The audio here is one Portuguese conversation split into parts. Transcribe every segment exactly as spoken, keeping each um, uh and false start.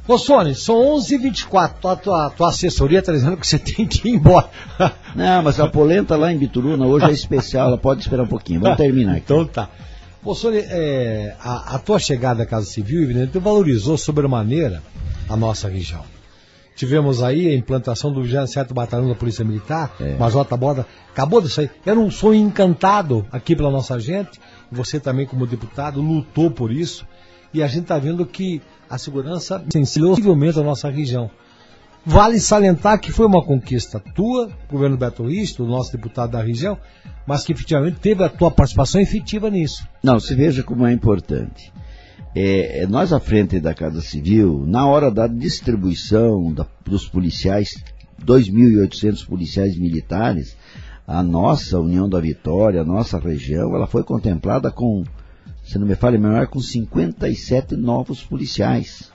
Ô, Sônia, são onze e vinte e quatro, tua, tua, tua assessoria está dizendo que você tem que ir embora. Não, mas a polenta lá em Bituruna hoje é especial, ela pode esperar um pouquinho, vamos terminar aqui. Então tá. Ô, Sônia, é, a, a tua chegada à Casa Civil, evidentemente, valorizou sobremaneira a nossa região. Tivemos aí a implantação do vigésimo sétimo Batalhão da Polícia Militar, é. Major Taborda, acabou disso aí. Era um sonho encantado aqui pela nossa gente, você também como deputado lutou por isso, e a gente está vendo que a segurança sensivelmente a nossa região. Vale salientar que foi uma conquista tua, governo Beto Risto, o nosso deputado da região, mas que efetivamente teve a tua participação efetiva nisso. Não, se veja como é importante. É, nós à frente da Casa Civil, na hora da distribuição da, dos policiais, dois mil e oitocentos policiais militares, a nossa União da Vitória, a nossa região, ela foi contemplada com, se não me falha a memória, com cinquenta e sete novos policiais.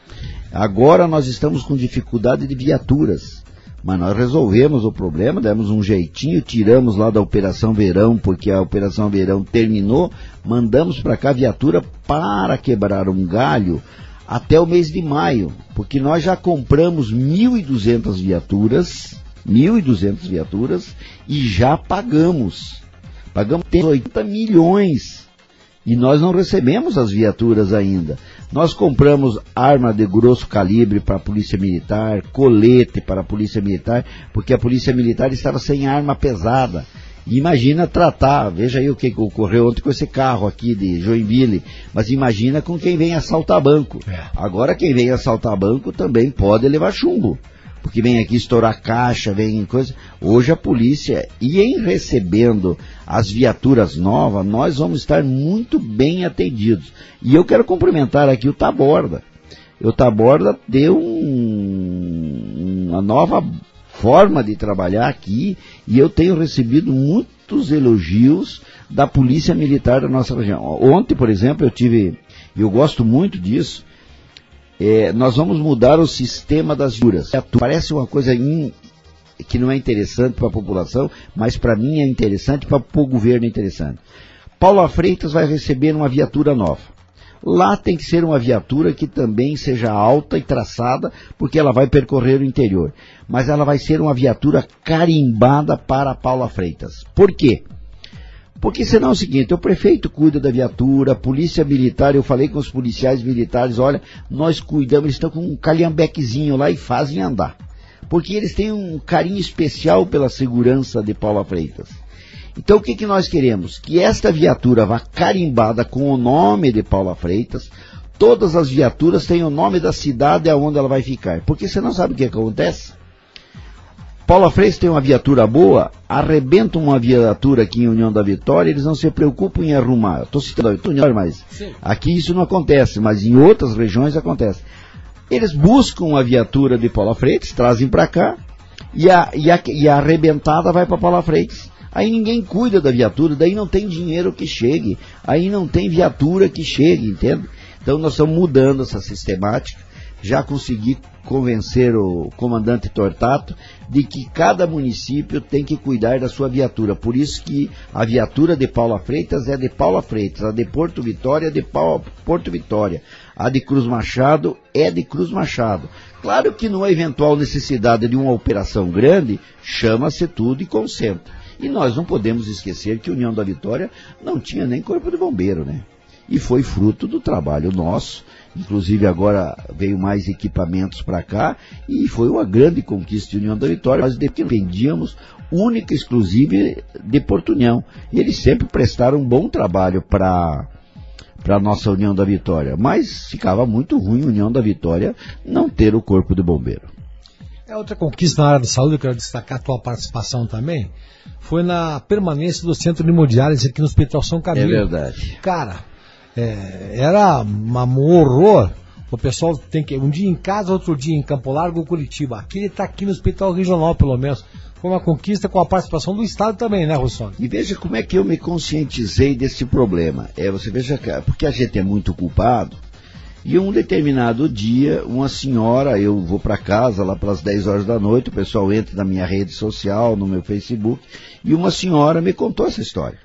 Agora nós estamos com dificuldade de viaturas, mas nós resolvemos o problema, demos um jeitinho, tiramos lá da Operação Verão, porque a Operação Verão terminou, mandamos para cá viatura para quebrar um galho até o mês de maio, porque nós já compramos mil e duzentas viaturas, mil e duzentas viaturas e já pagamos, pagamos oitenta milhões. E nós não recebemos as viaturas ainda. Nós compramos arma de grosso calibre para a Polícia Militar, colete para a Polícia Militar, porque a Polícia Militar estava sem arma pesada. E imagina tratar, veja aí o que ocorreu ontem com esse carro aqui de Joinville, mas imagina com quem vem assaltar banco. É. Agora quem vem assaltar banco também pode levar chumbo, porque vem aqui estourar caixa, vem coisa. Hoje a polícia, e em recebendo as viaturas novas, nós vamos estar muito bem atendidos. E eu quero cumprimentar aqui o Taborda. O Taborda deu um, uma nova forma de trabalhar aqui, e eu tenho recebido muitos elogios da Polícia Militar da nossa região. Ontem, por exemplo, eu tive, e eu gosto muito disso, É, nós vamos mudar o sistema das juras. Parece uma coisa in, que não é interessante para a população, mas para mim é interessante, para o governo é interessante. Paula Freitas vai receber uma viatura nova. Lá tem que ser uma viatura que também seja alta e traçada, porque ela vai percorrer o interior. Mas ela vai ser uma viatura carimbada para a Paula Freitas. Por quê? Porque senão é o seguinte, o prefeito cuida da viatura, a polícia militar, eu falei com os policiais militares, olha, nós cuidamos, eles estão com um calhambequezinho lá e fazem andar. Porque eles têm um carinho especial pela segurança de Paula Freitas. Então o que, que nós queremos? Que esta viatura vá carimbada com o nome de Paula Freitas, todas as viaturas têm o nome da cidade aonde ela vai ficar. Porque você não sabe o que acontece? Paula Freitas tem uma viatura boa, arrebenta uma viatura aqui em União da Vitória, eles não se preocupam em arrumar. Estou citando a Vitória, mas Sim. Aqui isso não acontece, mas em outras regiões acontece. Eles buscam a viatura de Paula Freitas, trazem para cá, e a, e, a, e a arrebentada vai para Paula Freitas. Aí ninguém cuida da viatura, daí não tem dinheiro que chegue, aí não tem viatura que chegue, entende? Então nós estamos mudando essa sistemática. Já consegui convencer o comandante Tortato de que cada município tem que cuidar da sua viatura. Por isso que a viatura de Paula Freitas é de Paula Freitas, a de Porto Vitória é de Porto Vitória, a de Cruz Machado é de Cruz Machado. Claro que numa eventual necessidade de uma operação grande, chama-se tudo e concentra. E nós não podemos esquecer que a União da Vitória não tinha nem corpo de bombeiro, né? E foi fruto do trabalho nosso. Inclusive agora veio mais equipamentos para cá e foi uma grande conquista de União da Vitória. Nós dependíamos única e exclusiva de Porto União. E eles sempre prestaram um bom trabalho para para a nossa União da Vitória. Mas ficava muito ruim a União da Vitória não ter o corpo de bombeiro. É outra conquista na área da saúde, eu quero destacar a tua participação também, foi na permanência do centro de hemodiálise aqui no Hospital São Camilo. É verdade. Cara, É, era um horror. O pessoal tem que um dia em casa, outro dia em Campo Largo ou Curitiba. Aqui ele está aqui no Hospital Regional, pelo menos. Foi uma conquista com a participação do Estado também, né, Rossoni? E veja como é que eu me conscientizei desse problema. É, você veja, porque a gente é muito culpado. E um determinado dia, uma senhora, eu vou para casa lá pelas dez horas da noite, o pessoal entra na minha rede social, no meu Facebook, e uma senhora me contou essa história.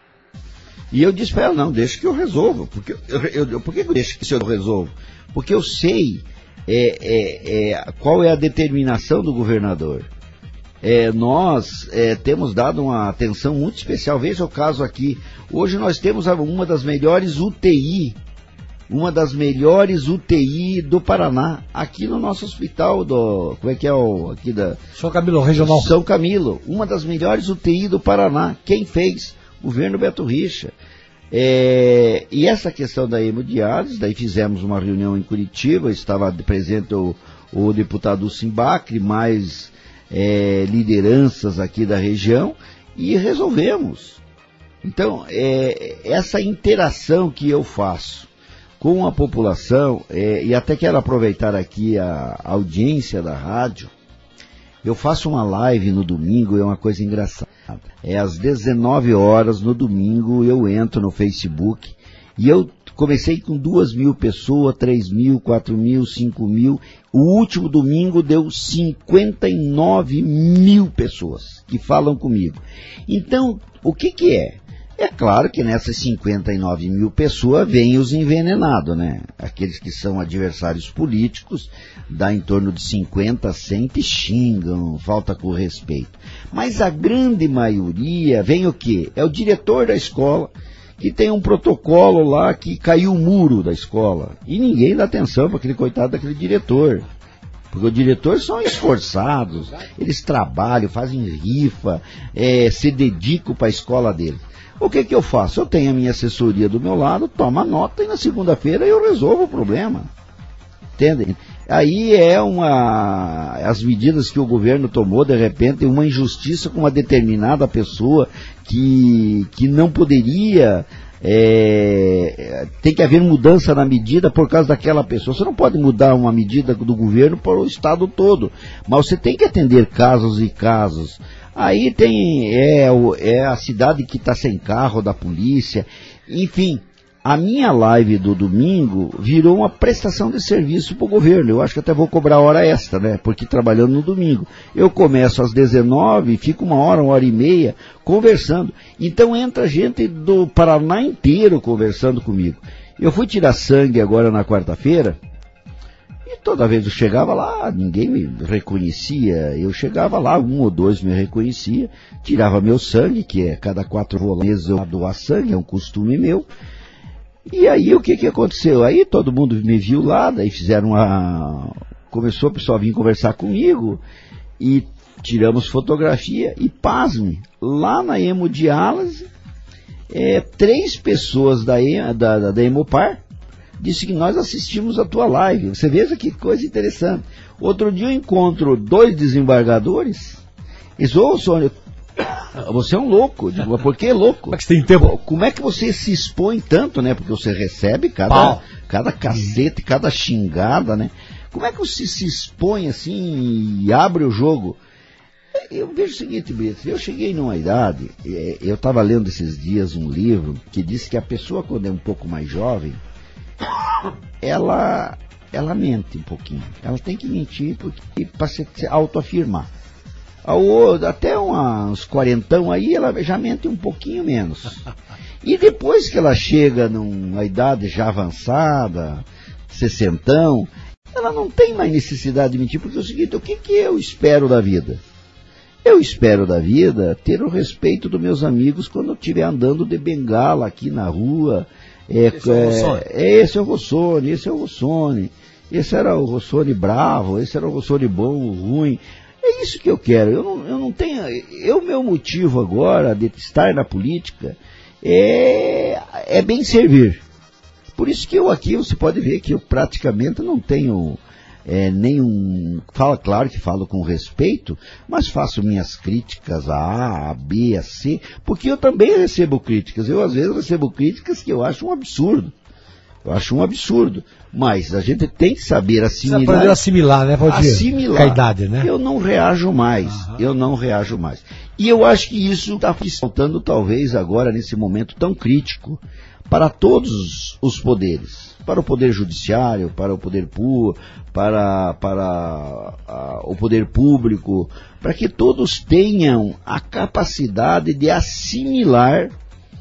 E eu disse para ela, não, deixa que eu resolvo. Porque eu, eu, por que eu deixo que eu resolvo? Porque eu sei é, é, é, qual é a determinação do governador? É, nós é, temos dado uma atenção muito especial. Veja o caso aqui. Hoje nós temos uma das melhores U T I, uma das melhores U T I do Paraná, aqui no nosso hospital do, como é que é o, aqui da... São Camilo, regional. São Camilo, uma das melhores U T I do Paraná. Quem fez? O governo Beto Richa. É, e essa questão da hemodiálise, daí fizemos uma reunião em Curitiba, estava presente o, o deputado Simbacre, mais é, lideranças aqui da região, e resolvemos. Então, é, essa interação que eu faço com a população, é, e até quero aproveitar aqui a, a audiência da rádio, eu faço uma live no domingo, é uma coisa engraçada. É às dezenove horas no domingo, eu entro no Facebook e eu comecei com duas mil pessoas, três mil, quatro mil, cinco mil. O último domingo deu cinquenta e nove mil pessoas que falam comigo. Então, o que que é? É claro que nessas cinquenta e nove mil pessoas vêm os envenenados, né? Aqueles que são adversários políticos, dá em torno de cinquenta, cem que xingam, falta com respeito. Mas a grande maioria vem o quê? É o diretor da escola, que tem um protocolo lá que caiu o muro da escola. E ninguém dá atenção para aquele coitado daquele diretor. Porque os diretores são esforçados, eles trabalham, fazem rifa, é, se dedicam para a escola deles. O que que eu faço? Eu tenho a minha assessoria do meu lado, tomo a nota e na segunda-feira eu resolvo o problema. Entendem? Aí é uma... as medidas que o governo tomou, de repente, uma injustiça com uma determinada pessoa que, que não poderia... É, tem que haver mudança na medida por causa daquela pessoa. Você não pode mudar uma medida do governo para o estado todo, mas você tem que atender casos e casos. Aí tem é, é a cidade que está sem carro da polícia. Enfim, a minha live do domingo virou uma prestação de serviço para o governo. Eu acho que até vou cobrar hora extra, né? Porque trabalhando no domingo. Eu começo às dezenove e fico uma hora, uma hora e meia conversando. Então entra gente do Paraná inteiro conversando comigo. Eu fui tirar sangue agora na quarta-feira. E toda vez eu chegava lá, ninguém me reconhecia. Eu chegava lá, um ou dois me reconhecia, tirava meu sangue, que é cada quatro meses eu doar sangue, é um costume meu. E aí o que que aconteceu? Aí todo mundo me viu lá, daí fizeram uma... Começou o pessoal a vir conversar comigo, e tiramos fotografia, e pasme, lá na hemodiálise, é, três pessoas da, da, da Hemopar, disse que nós assistimos a tua live. Você veja que coisa interessante. Outro dia eu encontro dois desembargadores. Eles, ô, Sônia, você é um louco. Digo, mas por que louco? Como é que você tem tempo? Como é que você se expõe tanto, né? Porque você recebe cada, cada cacete, cada xingada, né? Como é que você se expõe assim e abre o jogo? Eu vejo o seguinte, Brito, eu cheguei numa idade, eu estava lendo esses dias um livro que diz que a pessoa, quando é um pouco mais jovem, ela, ela mente um pouquinho. Ela tem que mentir para se autoafirmar. Até uns quarentão aí, ela já mente um pouquinho menos. E depois que ela chega numa idade já avançada, sessentão, ela não tem mais necessidade de mentir, porque é o seguinte, o que, que eu espero da vida? Eu espero da vida ter o respeito dos meus amigos quando eu estiver andando de bengala aqui na rua. É, esse, é, é, esse é o Rossoni, esse é o Rossoni, esse era o Rossoni bravo, esse era o Rossoni bom, ruim. É isso que eu quero. Eu não, eu não tenho. O meu motivo agora de estar na política é, é bem servir. Por isso que eu aqui, você pode ver que eu praticamente não tenho é, nenhum... Fala, claro que falo com respeito, mas faço minhas críticas a A, a B, a C, porque eu também recebo críticas. Eu às vezes recebo críticas que eu acho um absurdo. Eu acho um absurdo. Mas a gente tem que saber assimilar. Você aprendeu a assimilar, né, Valdir? Assimilar. Com a idade, né? Eu não reajo mais. Uhum. Eu não reajo mais. E eu acho que isso está faltando, talvez, agora, nesse momento tão crítico, para todos os poderes. Para o poder judiciário, para o poder público, para, para a, o poder público, para que todos tenham a capacidade de assimilar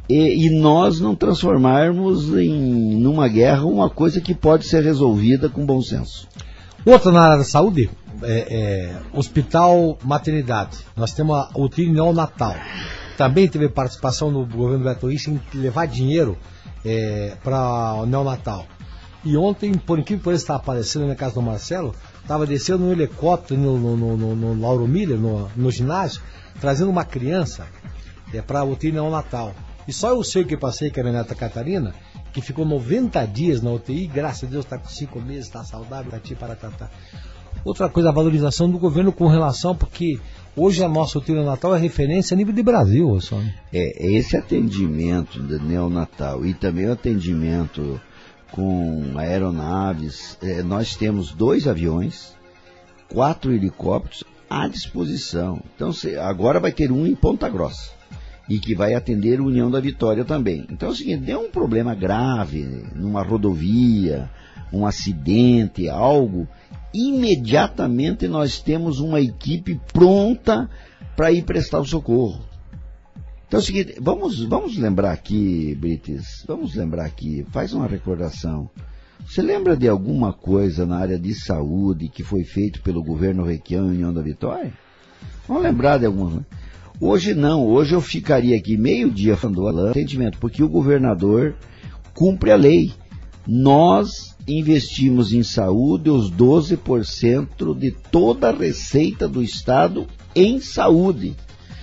e, e nós não transformarmos em numa guerra uma coisa que pode ser resolvida com bom senso. Outra na área da saúde, é, é, hospital maternidade. Nós temos a U T I neonatal. Também teve participação no governo Beto Richa em levar dinheiro é, para o neonatal. E ontem, por incrível que pareça, estava aparecendo na casa do Marcelo, estava descendo um helicóptero no, no, no, no, no Lauro Miller, no, no ginásio, trazendo uma criança é, para a U T I neonatal. E só eu sei o que passei, que era a neta Catarina, que ficou noventa dias na U T I, graças a Deus está com cinco meses, está saudável, está aqui para tratar. Outra coisa, a valorização do governo com relação, porque hoje a nossa U T I neonatal é referência a nível de Brasil, Sônia. É, esse atendimento de neonatal e também o atendimento com aeronaves, é, nós temos dois aviões, quatro helicópteros à disposição. Então, se, agora vai ter um em Ponta Grossa, e que vai atender a União da Vitória também. Então é o seguinte, deu um problema grave numa rodovia, um acidente, algo, imediatamente nós temos uma equipe pronta para ir prestar o socorro. Então é o seguinte, vamos, vamos lembrar aqui, Brites, vamos lembrar aqui, faz uma recordação. Você lembra de alguma coisa na área de saúde que foi feito pelo governo Requião e União da Vitória? Vamos lembrar de alguma. Hoje não, hoje eu ficaria aqui meio dia falando atendimento, porque o governador cumpre a lei. Nós investimos em saúde os doze por cento de toda a receita do Estado em saúde.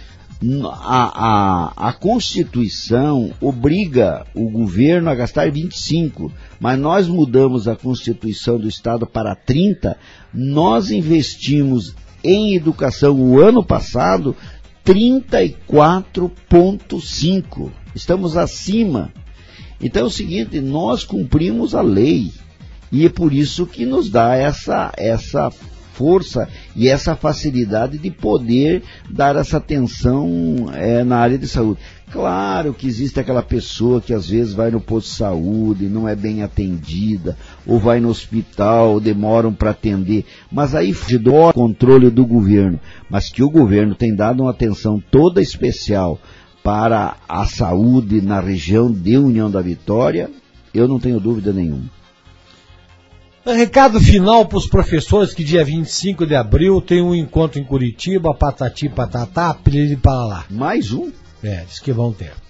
A, a, a Constituição obriga o governo a gastar vinte e cinco por cento, mas nós mudamos a Constituição do Estado para trinta por cento. Nós investimos em educação o ano passado trinta e quatro vírgula cinco por cento. Estamos acima. Então é o seguinte, nós cumprimos a lei. E é por isso que nos dá essa, essa força e essa facilidade de poder dar essa atenção é, na área de saúde. Claro que existe aquela pessoa que às vezes vai no posto de saúde, não é bem atendida, ou vai no hospital, demoram para atender, mas aí do controle do governo, mas que o governo tem dado uma atenção toda especial para a saúde na região de União da Vitória, eu não tenho dúvida nenhuma. Recado final para os professores que dia vinte e cinco de abril tem um encontro em Curitiba, patati patatá, piriri para lá. Mais um? É, diz que vão ter.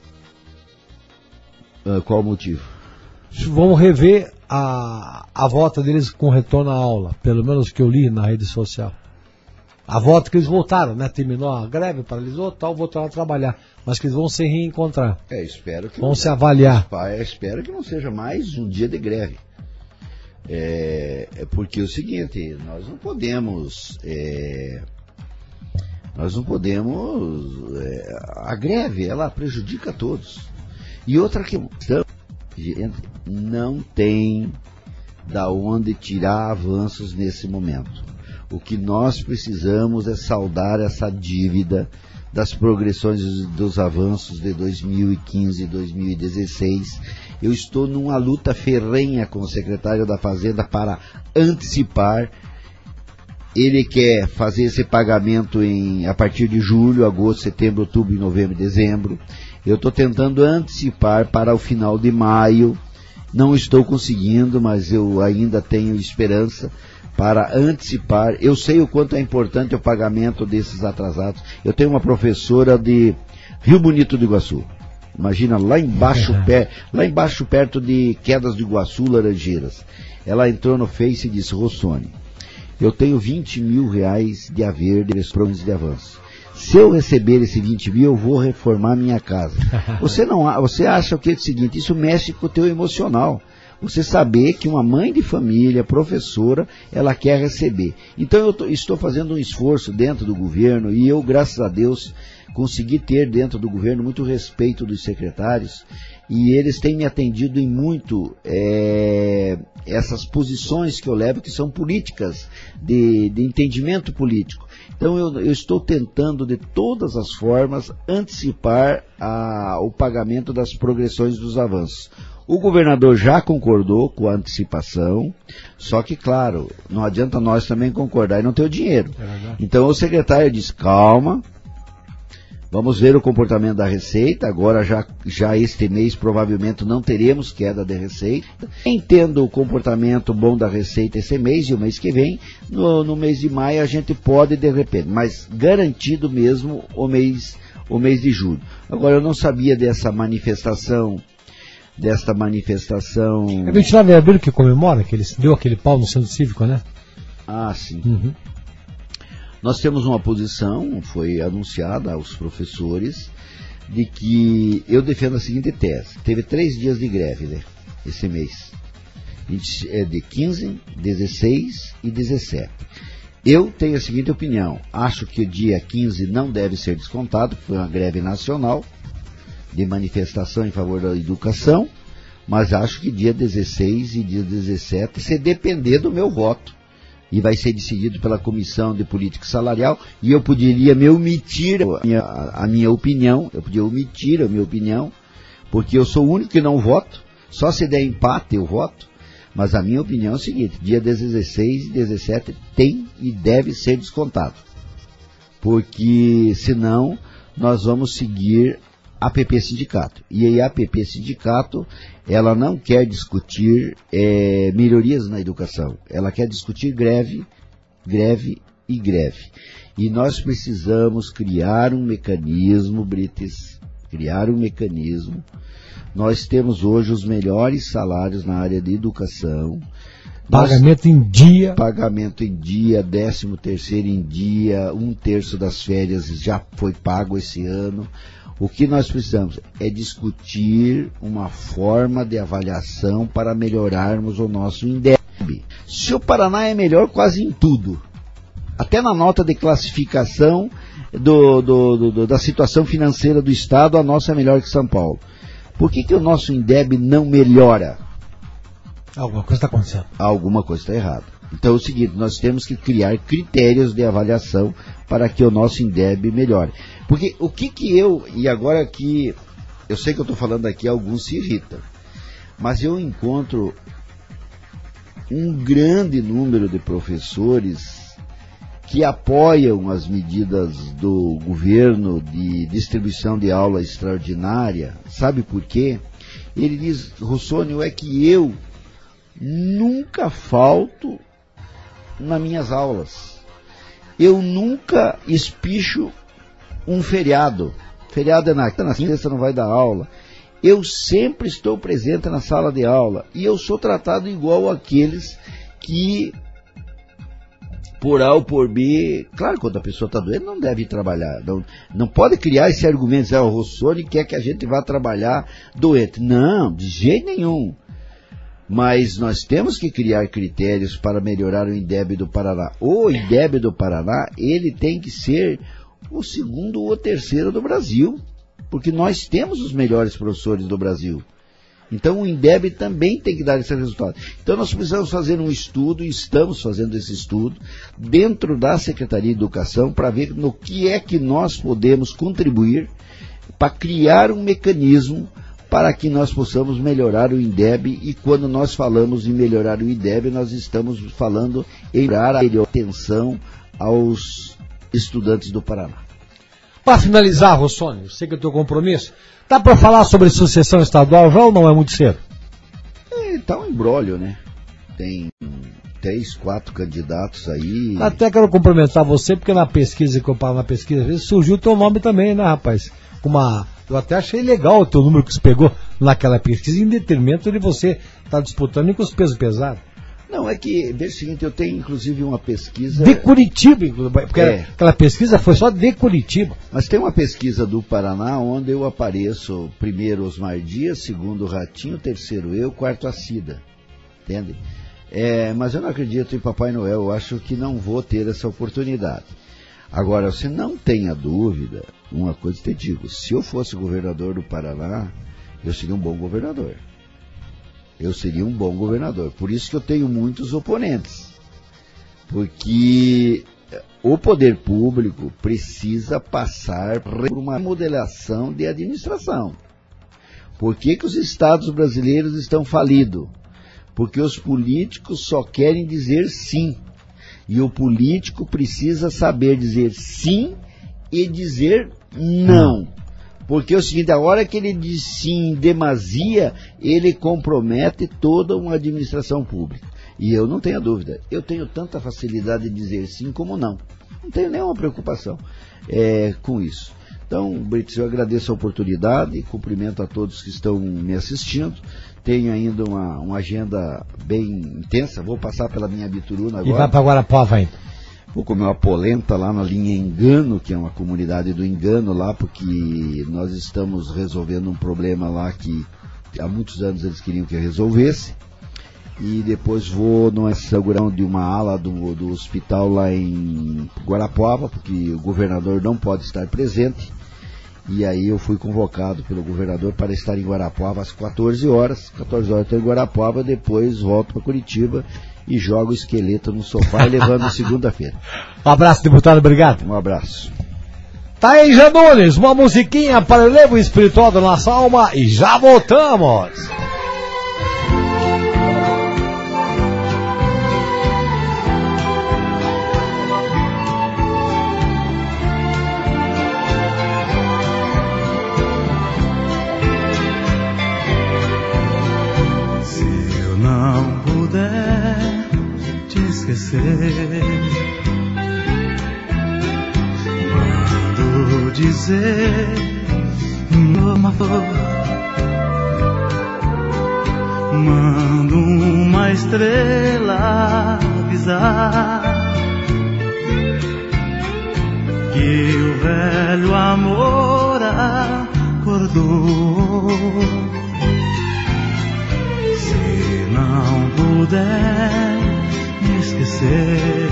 Uh, qual o motivo? Vamos rever a, a volta deles com retorno à aula, pelo menos que eu li na rede social. A volta que eles voltaram, né? Terminou a greve, paralisou, tal, voltaram a trabalhar. Mas que eles vão se reencontrar. É, espero que vão não, se avaliar. Pai, espero que não seja mais um dia de greve. É, é porque é o seguinte, nós não podemos... É, Nós não podemos... É, a greve, ela prejudica a todos. E outra questão, não tem da onde tirar avanços nesse momento. O que nós precisamos é saldar essa dívida das progressões dos avanços de dois mil e quinze e dois mil e dezesseis. Eu estou numa luta ferrenha com o secretário da Fazenda para antecipar. Ele quer fazer esse pagamento em, a partir de julho, agosto, setembro, outubro, novembro e dezembro. Eu estou tentando antecipar para o final de maio. Não estou conseguindo, mas eu ainda tenho esperança para antecipar. Eu sei o quanto é importante o pagamento desses atrasados. Eu tenho uma professora de Rio Bonito do Iguaçu. Imagina, lá embaixo, pé, lá embaixo perto de Quedas do Iguaçu, Laranjeiras. Ela entrou no Face e disse, Rossoni, eu tenho vinte mil reais de haver de programas de avanço. Se eu receber esse vinte mil, eu vou reformar minha casa. Você não, você acha o que é o seguinte, isso mexe com o teu emocional. Você saber que uma mãe de família, professora, ela quer receber. Então eu tô, estou fazendo um esforço dentro do governo e eu, graças a Deus, consegui ter dentro do governo muito respeito dos secretários e eles têm me atendido em muito é, essas posições que eu levo, que são políticas, de, de entendimento político. Então eu, eu estou tentando de todas as formas antecipar a, o pagamento das progressões dos avanços. O governador já concordou com a antecipação, só que, claro, não adianta nós também concordar e não ter o dinheiro. É, então o secretário disse, calma, Vamos ver o comportamento da Receita. Agora já, já este mês provavelmente não teremos queda de Receita. Entendo o comportamento bom da Receita esse mês e o mês que vem. No, no mês de maio a gente pode de repente, mas garantido mesmo o mês, o mês de julho. Agora eu não sabia dessa manifestação, desta manifestação... É vinte e nove de abril que comemora, que ele deu aquele pau no centro cívico, né? Ah, sim. Uhum. Nós temos uma posição, foi anunciada aos professores, de que eu defendo a seguinte tese. Teve três dias de greve, né, esse mês. É de quinze, dezesseis e dezessete. Eu tenho a seguinte opinião. Acho que o dia quinze não deve ser descontado, foi uma greve nacional de manifestação em favor da educação, mas acho que dia dezesseis e dia dezessete, se depender do meu voto, e vai ser decidido pela Comissão de Política Salarial, e eu poderia me omitir a minha, a minha opinião, eu podia omitir a minha opinião, porque eu sou o único que não voto, só se der empate eu voto, mas a minha opinião é o seguinte, dia dezesseis e dezessete tem e deve ser descontado, porque senão nós vamos seguir a P P Sindicato, e aí a P P Sindicato, ela não quer discutir é, melhorias na educação, ela quer discutir greve, greve e greve, e nós precisamos criar um mecanismo, Brites, criar um mecanismo. Nós temos hoje os melhores salários na área de educação, pagamento em dia, pagamento em dia, décimo terceiro em dia, um terço das férias já foi pago esse ano. O que nós precisamos é discutir uma forma de avaliação para melhorarmos o nosso INDEB. Se o Paraná é melhor quase em tudo, até na nota de classificação do, do, do, da situação financeira do Estado, a nossa é melhor que São Paulo. Por que que o nosso INDEB não melhora? Alguma coisa está acontecendo. Alguma coisa está errada. Então é o seguinte, nós temos que criar critérios de avaliação para que o nosso INDEB melhore. Porque o que que eu, e agora que, eu sei que eu estou falando aqui, alguns se irritam, mas eu encontro um grande número de professores que apoiam as medidas do governo de distribuição de aula extraordinária. Sabe por quê? Ele diz, Rossônio, é que eu nunca falto nas minhas aulas. Eu nunca espicho um feriado. Feriado é na, na sexta, não vai dar aula. Eu sempre estou presente na sala de aula. E eu sou tratado igual àqueles que, por A ou por B, claro, quando a pessoa está doente, não deve trabalhar. Não, não pode criar esse argumento, ah, o Rossônio quer que a gente vá trabalhar doente. Não, de jeito nenhum. Mas nós temos que criar critérios para melhorar o INDEB do Paraná. O INDEB do Paraná, ele tem que ser o segundo ou terceiro do Brasil, porque nós temos os melhores professores do Brasil. Então o INDEB também tem que dar esse resultado. Então nós precisamos fazer um estudo, e estamos fazendo esse estudo, dentro da Secretaria de Educação, para ver no que é que nós podemos contribuir para criar um mecanismo para que nós possamos melhorar o INDEB, e quando nós falamos em melhorar o INDEB, nós estamos falando em dar a atenção aos estudantes do Paraná. Para finalizar, Rossônio, sei que é o teu compromisso, dá para falar sobre sucessão estadual já ou não é muito cedo? É, tá um embrólio, né? Tem três, quatro candidatos aí. Até quero cumprimentar você, porque na pesquisa que eu paro na pesquisa, às vezes surgiu o teu nome também, né, rapaz? Uma... Eu até achei legal o teu número que você pegou naquela pesquisa, em detrimento de você estar disputando com os pesos pesados. Não, é que, veja o seguinte, eu tenho inclusive uma pesquisa... De Curitiba, porque é. Aquela pesquisa foi só de Curitiba. Mas tem uma pesquisa do Paraná onde eu apareço, primeiro Osmar Dias, segundo Ratinho, terceiro eu, quarto a Cida, entende? É, mas eu não acredito em Papai Noel, eu acho que não vou ter essa oportunidade. Agora, você não tenha dúvida, uma coisa te digo, se eu fosse governador do Paraná, eu seria um bom governador. Eu seria um bom governador. Por isso que eu tenho muitos oponentes. Porque o poder público precisa passar por uma modelação de administração. Por que que os estados brasileiros estão falidos? Porque os políticos só querem dizer sim. E o político precisa saber dizer sim e dizer não. Porque é o seguinte, a hora que ele diz sim em demasia, ele compromete toda uma administração pública. E eu não tenho dúvida, eu tenho tanta facilidade de dizer sim como não. Não tenho nenhuma preocupação é, com isso. Então, Brits, eu agradeço a oportunidade, cumprimento a todos que estão me assistindo. Tenho ainda uma, uma agenda bem intensa, vou passar pela minha Bituruna agora. E vai para Guarapuava ainda? Vou comer uma polenta lá na linha Engano, que é uma comunidade do Engano lá, porque nós estamos resolvendo um problema lá que há muitos anos eles queriam que eu resolvesse. E depois vou numa inauguração de uma ala do, do hospital lá em Guarapuava, porque o governador não pode estar presente. E aí eu fui convocado pelo governador para estar em Guarapuava às quatorze horas. quatorze horas estou em Guarapuava, depois volto para Curitiba e jogo o esqueleto no sofá e levando segunda-feira. Um abraço, deputado, obrigado. Um abraço. Tá aí, Janunes, uma musiquinha para o elevo espiritual da nossa alma e já voltamos. Se eu não puder te esquecer, mando dizer uma flor, mando uma estrela avisar que o velho amor acordou. Se não puder me esquecer,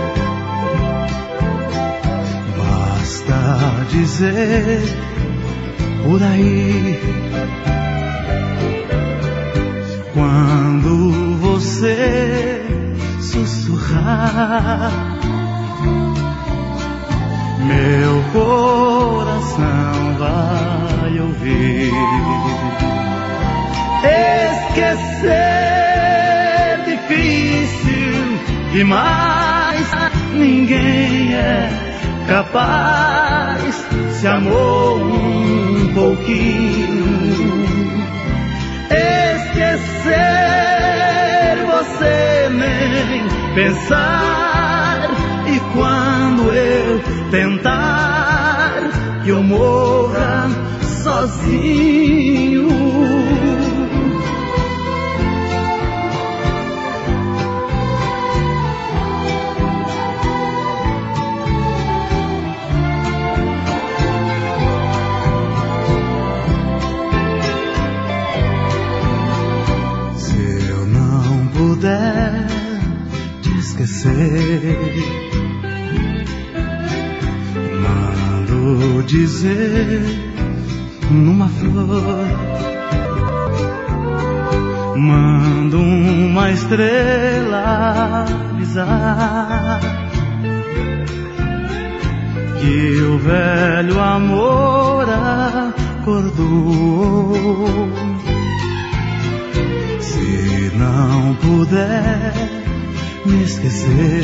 basta dizer por aí, quando você sussurrar, meu coração vai ouvir. Esquecer difícil demais, ninguém é capaz. Se amou um pouquinho, esquecer você nem pensar. E quando eu tentar que eu morra sozinho, puder te esquecer, mando dizer numa flor, mando uma estrela avisar que o velho amor acordou. Se não puder me esquecer,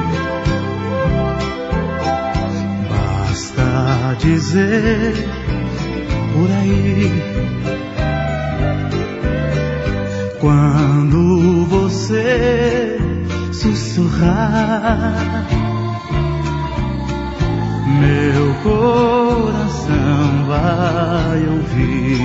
basta dizer por aí, quando você sussurrar, meu coração vai ouvir.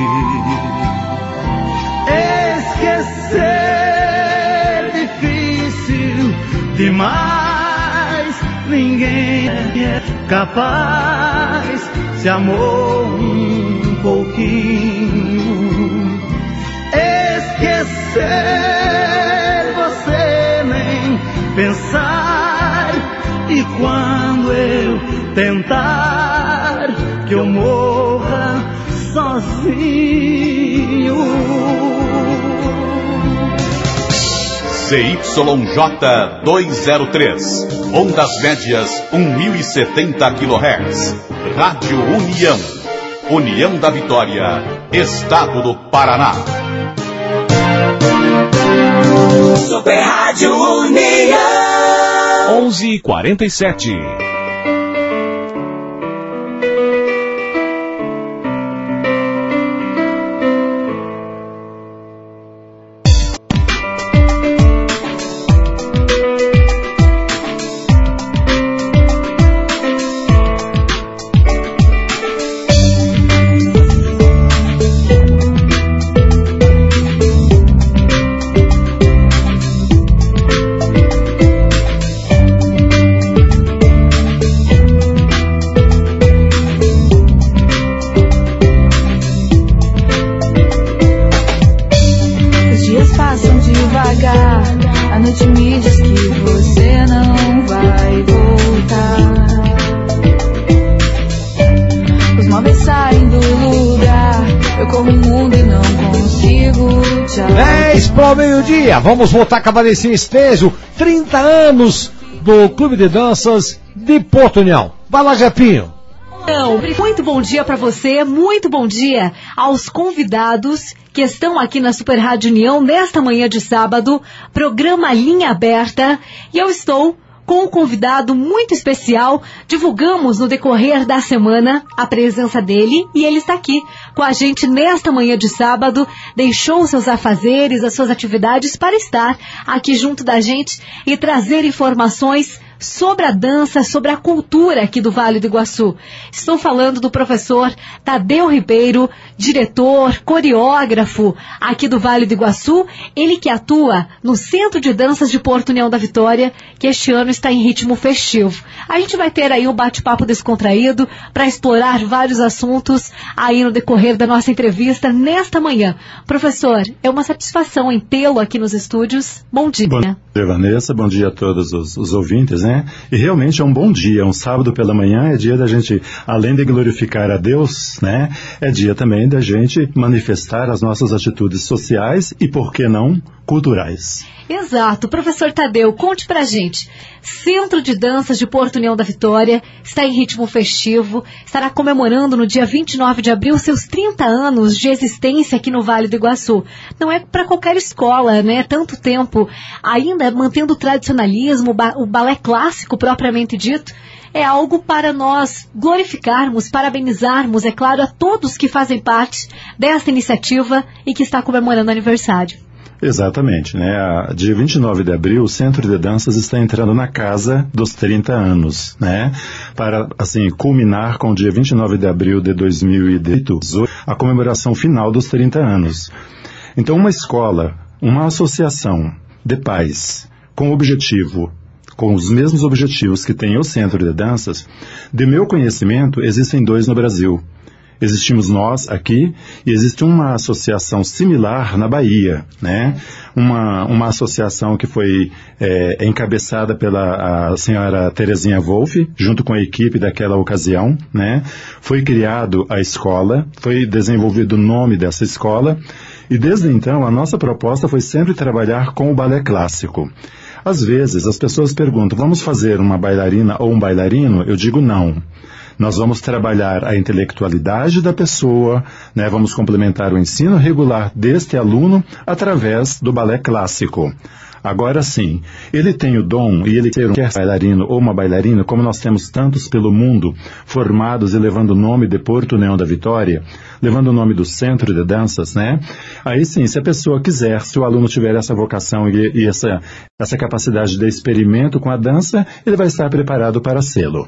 Esquecer difícil demais, ninguém é capaz. Se amou um pouquinho, esquecer você nem pensar. E quando eu tentar que eu morra sozinho. C Y J duzentos e três, ondas médias mil e setenta quilohertz, Rádio União, União da Vitória, Estado do Paraná. Super Rádio União. onze e quarenta e sete. dez para o meio-dia. Vamos voltar com a Valencinha Estejo, trinta anos do Clube de Danças de Porto União. Vai lá, Jepinho. Muito bom dia para você, muito bom dia aos convidados que estão aqui na Super Rádio União nesta manhã de sábado, programa Linha Aberta, e eu estou com um convidado muito especial. Divulgamos no decorrer da semana a presença dele e ele está aqui com a gente nesta manhã de sábado, deixou os seus afazeres, as suas atividades para estar aqui junto da gente e trazer informações sobre a dança, sobre a cultura aqui do Vale do Iguaçu. Estou falando do professor Tadeu Ribeiro, diretor, coreógrafo aqui do Vale do Iguaçu, ele que atua no Centro de Danças de Porto União da Vitória, que este ano está em ritmo festivo. A gente vai ter aí um bate-papo descontraído para explorar vários assuntos aí no decorrer da nossa entrevista nesta manhã. Professor, é uma satisfação em tê-lo aqui nos estúdios. Bom dia. Bom dia, Vanessa. Bom dia a todos os, os ouvintes, né? E realmente é um bom dia, um sábado pela manhã é dia da gente, além de glorificar a Deus, né? É dia também da gente manifestar as nossas atitudes sociais e, por que não, culturais. Exato. Professor Tadeu, conte pra gente. Centro de Danças de Porto União da Vitória está em ritmo festivo, estará comemorando no dia vinte e nove de abril seus trinta anos de existência aqui no Vale do Iguaçu. Não é para qualquer escola, né? Tanto tempo ainda mantendo o tradicionalismo, o balé clássico propriamente dito. É algo para nós glorificarmos, parabenizarmos, é claro, a todos que fazem parte dessa iniciativa e que está comemorando o aniversário. Exatamente, né? A, dia vinte e nove de abril, o Centro de Danças está entrando na casa dos trinta anos, né? Para, assim, culminar com o dia vinte e nove de abril de dois mil e dezoito, a comemoração final dos trinta anos. Então, uma escola, uma associação de pais com objetivo, com os mesmos objetivos que tem o Centro de Danças, de meu conhecimento, existem dois no Brasil. Existimos nós aqui e existe uma associação similar na Bahia, né? Uma, uma associação que foi é, encabeçada pela a senhora Terezinha Wolff, junto com a equipe daquela ocasião, né? Foi criado a escola, foi desenvolvido o nome dessa escola e desde então a nossa proposta foi sempre trabalhar com o balé clássico. Às vezes as pessoas perguntam, vamos fazer uma bailarina ou um bailarino? Eu digo não. Nós vamos trabalhar a intelectualidade da pessoa, né? Vamos complementar o ensino regular deste aluno através do balé clássico. Agora sim, ele tem o dom e ele quer um bailarino ou uma bailarina, como nós temos tantos pelo mundo, formados e levando o nome de Porto União da Vitória, levando o nome do Centro de Danças, né? Aí sim, se a pessoa quiser, se o aluno tiver essa vocação e, e essa, essa capacidade de experimento com a dança, ele vai estar preparado para sê-lo.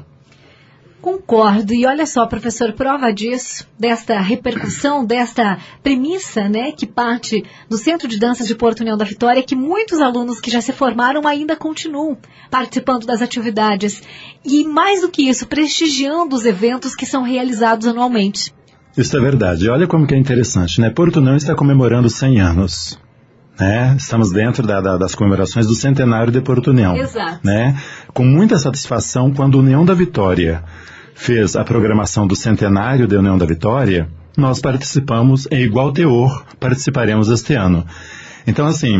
Concordo, e olha só, professor, prova disso, desta repercussão, desta premissa, né, que parte do Centro de Danças de Porto União da Vitória, que muitos alunos que já se formaram ainda continuam participando das atividades. E mais do que isso, prestigiando os eventos que são realizados anualmente. Isso é verdade. Olha como que é interessante, né? Porto União está comemorando cem anos. Né? Estamos dentro da, da, das comemorações do centenário de Porto União. Exato. Né? Com muita satisfação, quando a União da Vitória fez a programação do centenário da União da Vitória, nós participamos em igual teor, participaremos este ano. Então, assim,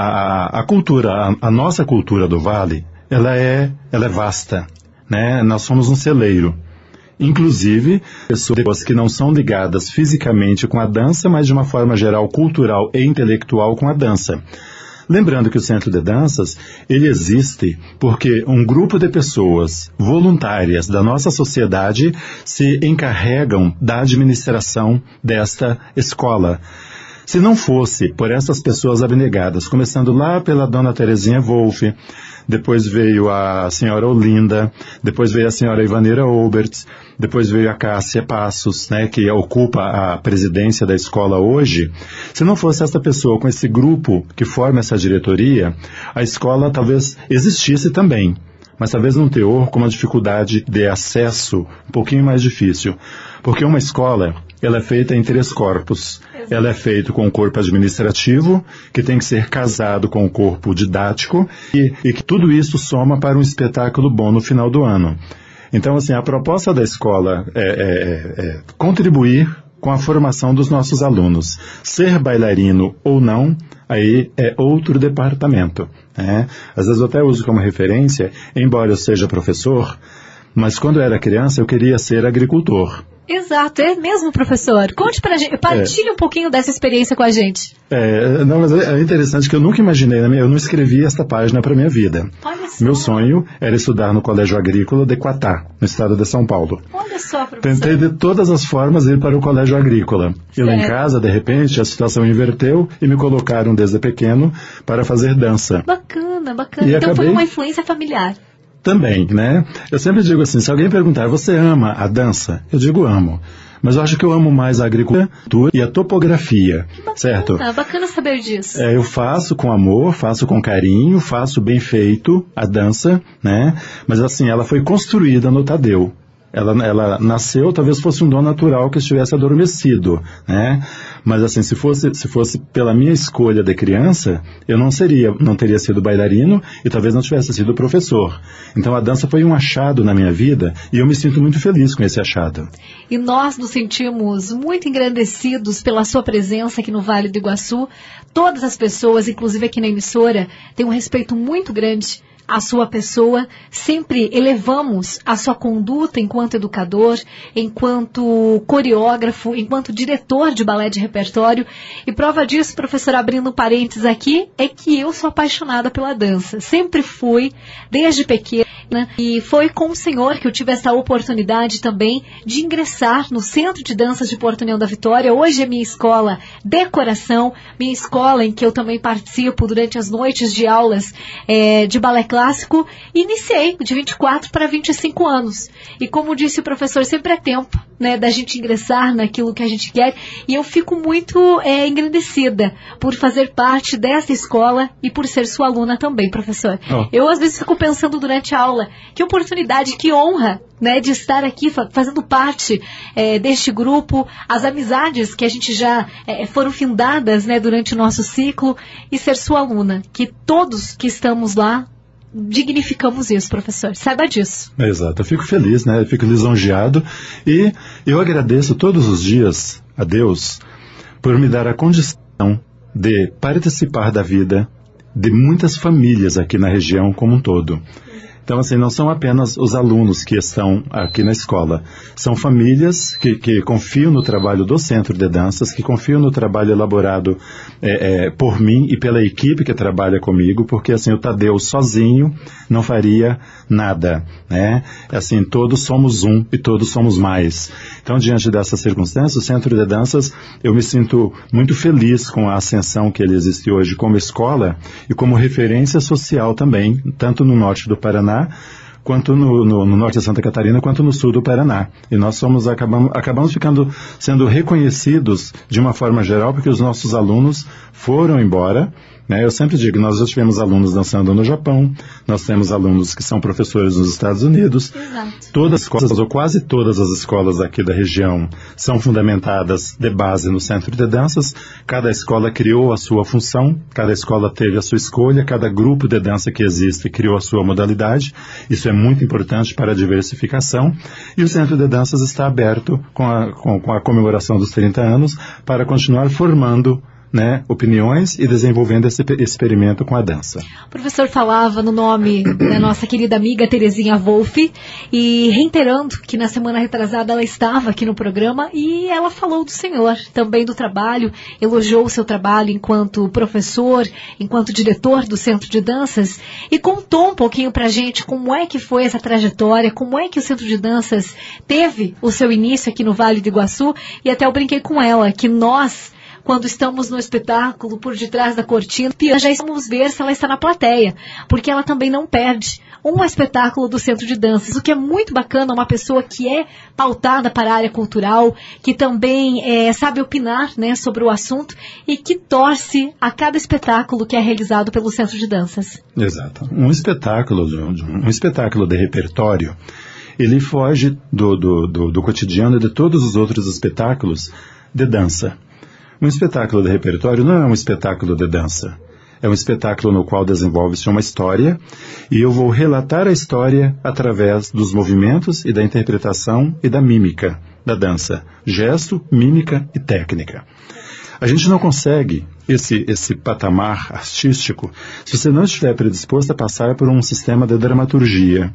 a, a cultura, a, a nossa cultura do Vale, ela é, ela é vasta, né? Nós somos um celeiro. Inclusive, pessoas que não são ligadas fisicamente com a dança, mas de uma forma geral cultural e intelectual com a dança. Lembrando que o Centro de Danças, ele existe porque um grupo de pessoas voluntárias da nossa sociedade se encarregam da administração desta escola. Se não fosse por essas pessoas abnegadas, começando lá pela dona Terezinha Wolff, depois veio a senhora Olinda, depois veio a senhora Ivaneira Oberts, depois veio a Cássia Passos, né, que ocupa a presidência da escola hoje. Se não fosse essa pessoa com esse grupo que forma essa diretoria, a escola talvez existisse também, mas talvez num teor com uma dificuldade de acesso um pouquinho mais difícil. Porque uma escola, ela é feita em três corpos. Ela é feita com o corpo administrativo, que tem que ser casado com o corpo didático, e, e que tudo isso soma para um espetáculo bom no final do ano. Então, assim, a proposta da escola é, é, é contribuir com a formação dos nossos alunos. Ser bailarino ou não, aí é outro departamento, né? Às vezes eu até uso como referência, embora eu seja professor, mas quando eu era criança eu queria ser agricultor. Exato, é mesmo, professor. Conte pra gente, partilhe é. um pouquinho dessa experiência com a gente. É, não, mas é interessante que eu nunca imaginei, eu não escrevi esta página para minha vida. Olha só. Meu sonho era estudar no Colégio Agrícola de Quatá, no estado de São Paulo. Olha só, professor. Tentei de todas as formas ir para o Colégio Agrícola. E lá em casa, de repente, a situação inverteu e me colocaram desde pequeno para fazer dança. Bacana, bacana. E então acabei... foi uma influência familiar. Também, né? Eu sempre digo assim, se alguém perguntar, você ama a dança? Eu digo amo. Mas eu acho que eu amo mais a agricultura e a topografia, bacana, certo? Bacana saber disso. É, eu faço com amor, faço com carinho, faço bem feito a dança, né? Mas assim, ela foi construída no Tadeu. Ela, ela nasceu, talvez fosse um dom natural que estivesse adormecido, né? Mas assim, se fosse, se fosse pela minha escolha de criança, eu não seria, não teria sido bailarino e talvez não tivesse sido professor. Então a dança foi um achado na minha vida e eu me sinto muito feliz com esse achado. E nós nos sentimos muito engrandecidos pela sua presença aqui no Vale do Iguaçu. Todas as pessoas, inclusive aqui na emissora, têm um respeito muito grande a sua pessoa, sempre elevamos a sua conduta enquanto educador, enquanto coreógrafo, enquanto diretor de balé de repertório, e prova disso, professor, abrindo um parênteses aqui, é que eu sou apaixonada pela dança, sempre fui, desde pequena, e foi com o senhor que eu tive essa oportunidade também de ingressar no Centro de Danças de Porto União da Vitória. Hoje é minha escola de coração, minha escola em que eu também participo durante as noites de aulas é, de balé clássico. Iniciei de vinte e quatro para vinte e cinco anos. E como disse o professor, sempre é tempo, né, da gente ingressar naquilo que a gente quer. E eu fico muito é, engrandecida por fazer parte dessa escola e por ser sua aluna também, professor. Oh. Eu às vezes fico pensando durante a aula, que oportunidade, que honra, né, de estar aqui fazendo parte é, deste grupo, as amizades que a gente já é, foram findadas, né, durante o nosso ciclo, e ser sua aluna, que todos que estamos lá dignificamos isso, professor. Saiba disso. Exato. Eu fico feliz, né? Eu fico lisonjeado e eu agradeço todos os dias a Deus por me dar a condição de participar da vida de muitas famílias aqui na região como um todo. Então, assim, não são apenas os alunos que estão aqui na escola. São famílias que, que confiam no trabalho do Centro de Danças, que confiam no trabalho elaborado é, é, por mim e pela equipe que trabalha comigo, porque, assim, o Tadeu sozinho não faria nada, né? Assim, todos somos um e todos somos mais. Então, diante dessas circunstâncias, o Centro de Danças, eu me sinto muito feliz com a ascensão que ele existe hoje como escola e como referência social também, tanto no norte do Paraná, quanto no, no, no norte de Santa Catarina, quanto no sul do Paraná. E nós somos, acabamos, acabamos ficando sendo reconhecidos de uma forma geral, porque os nossos alunos foram embora, né? Eu sempre digo, nós já tivemos alunos dançando no Japão, nós temos alunos que são professores nos Estados Unidos. Exato. Todas as escolas, ou quase todas as escolas aqui da região, são fundamentadas de base no Centro de Danças. Cada escola criou a sua função, cada escola teve a sua escolha, cada grupo de dança que existe criou a sua modalidade. Isso é muito importante para a diversificação. E o Centro de Danças está aberto com a, com, com a comemoração dos trinta anos para continuar formando, né, opiniões e desenvolvendo esse experimento com a dança. O professor falava no nome da nossa querida amiga Terezinha Wolff, e reiterando que na semana retrasada ela estava aqui no programa e ela falou do senhor, também do trabalho, elogiou o seu trabalho enquanto professor, enquanto diretor do Centro de Danças, e contou um pouquinho pra gente como é que foi essa trajetória, como é que o Centro de Danças teve o seu início aqui no Vale do Iguaçu, e até eu brinquei com ela, que nós, quando estamos no espetáculo, por detrás da cortina, já vamos ver se ela está na plateia, porque ela também não perde um espetáculo do Centro de Danças, o que é muito bacana, uma pessoa que é pautada para a área cultural, que também é, sabe opinar, né, sobre o assunto e que torce a cada espetáculo que é realizado pelo Centro de Danças. Exato. Um espetáculo, um espetáculo de repertório, ele foge do, do, do, do cotidiano de todos os outros espetáculos de dança. Um espetáculo de repertório não é um espetáculo de dança. É um espetáculo no qual desenvolve-se uma história e eu vou relatar a história através dos movimentos e da interpretação e da mímica, da dança: gesto, mímica e técnica. A gente não consegue esse, esse patamar artístico se você não estiver predisposto a passar por um sistema de dramaturgia.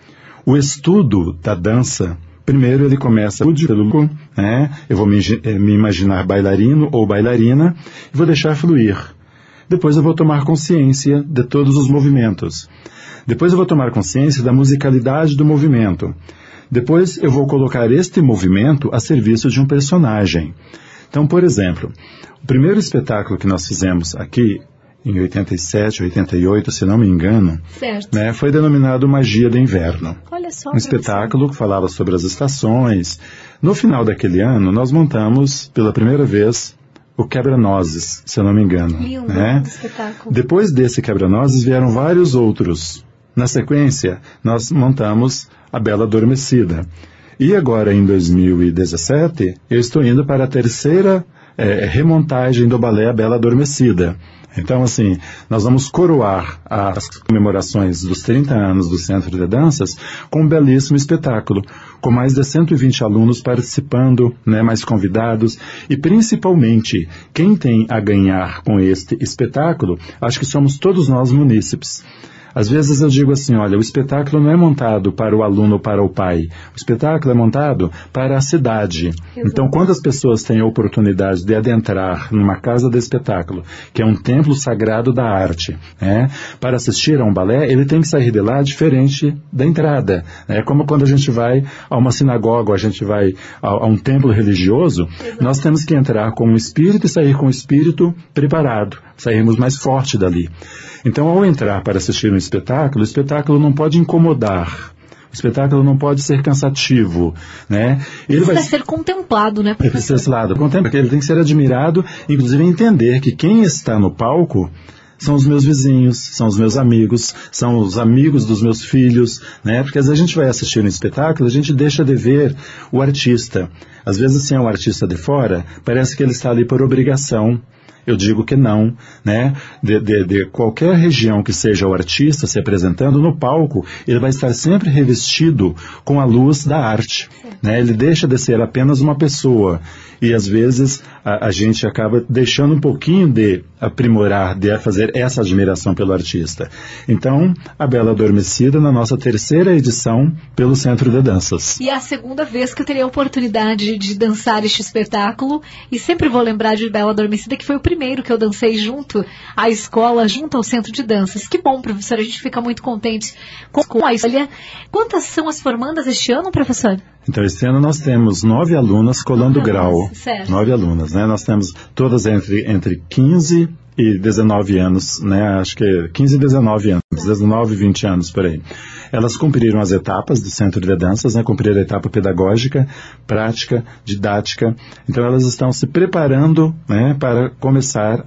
O estudo da dança, primeiro ele começa pelo, né? Eu vou me, me imaginar bailarino ou bailarina e vou deixar fluir. Depois eu vou tomar consciência de todos os movimentos. Depois eu vou tomar consciência da musicalidade do movimento. Depois eu vou colocar este movimento a serviço de um personagem. Então, por exemplo, o primeiro espetáculo que nós fizemos aqui, em oitenta e sete, oitenta e oito, se não me engano, né, foi denominado Magia do Inverno. Olha só, um espetáculo que falava sobre as estações. No final daquele ano, nós montamos, pela primeira vez, o Quebra-Nozes, se eu não me engano. Lindo, né? espetáculo. Depois desse Quebra-Nozes vieram vários outros. Na sequência, nós montamos a Bela Adormecida. E agora, em dois mil e dezessete, eu estou indo para a terceira é, remontagem do balé A Bela Adormecida. Então, assim, nós vamos coroar as comemorações dos trinta anos do Centro de Danças com um belíssimo espetáculo, com mais de cento e vinte alunos participando, né, mais convidados, e principalmente, quem tem a ganhar com este espetáculo, acho que somos todos nós munícipes. Às vezes eu digo assim, olha, o espetáculo não é montado para o aluno ou para o pai. O espetáculo é montado para a cidade. Exato. Então, quando as pessoas têm a oportunidade de adentrar numa casa de espetáculo, que é um templo sagrado da arte, né, para assistir a um balé, ele tem que sair de lá diferente da entrada. É como quando a gente vai a uma sinagoga, ou a gente vai a, a um templo religioso, Exato. Nós temos que entrar com o espírito e sair com o espírito preparado. Sairmos mais forte dali. Então, ao entrar para assistir um espetáculo, o espetáculo não pode incomodar. O espetáculo não pode ser cansativo, né? Ele precisa vai ser contemplado, né, professor? Ele precisa ser lado, contemplado, ele tem que ser admirado, inclusive entender que quem está no palco são os meus vizinhos, são os meus amigos, são os amigos dos meus filhos, né? Porque às vezes a gente vai assistir um espetáculo, a gente deixa de ver o artista. Às vezes, assim, é um artista de fora, parece que ele está ali por obrigação. Eu digo que não, né? De, de, de qualquer região que seja o artista se apresentando no palco, ele vai estar sempre revestido com a luz da arte, né? Ele deixa de ser apenas uma pessoa. E às vezes a, a gente acaba deixando um pouquinho de aprimorar, de fazer essa admiração pelo artista. Então, a Bela Adormecida na nossa terceira edição pelo Centro de Danças. E é a segunda vez que eu terei a oportunidade de dançar este espetáculo, e sempre vou lembrar de Bela Adormecida, que foi o primeiro que eu dancei junto à escola, junto ao Centro de Danças. Que bom, professor, a gente fica muito contente com, com a escolha. Quantas são as formandas este ano, professor? Então, este ano nós temos nove alunas colando nove grau. Alunas, certo. Nove alunas, né? Nós temos todas entre, entre quinze e dezenove anos, né? Acho que quinze e dezenove anos, dezenove e vinte anos por aí. Elas cumpriram as etapas do Centro de Danças, né? Cumpriram a etapa pedagógica, prática, didática. Então elas estão se preparando, né, para começar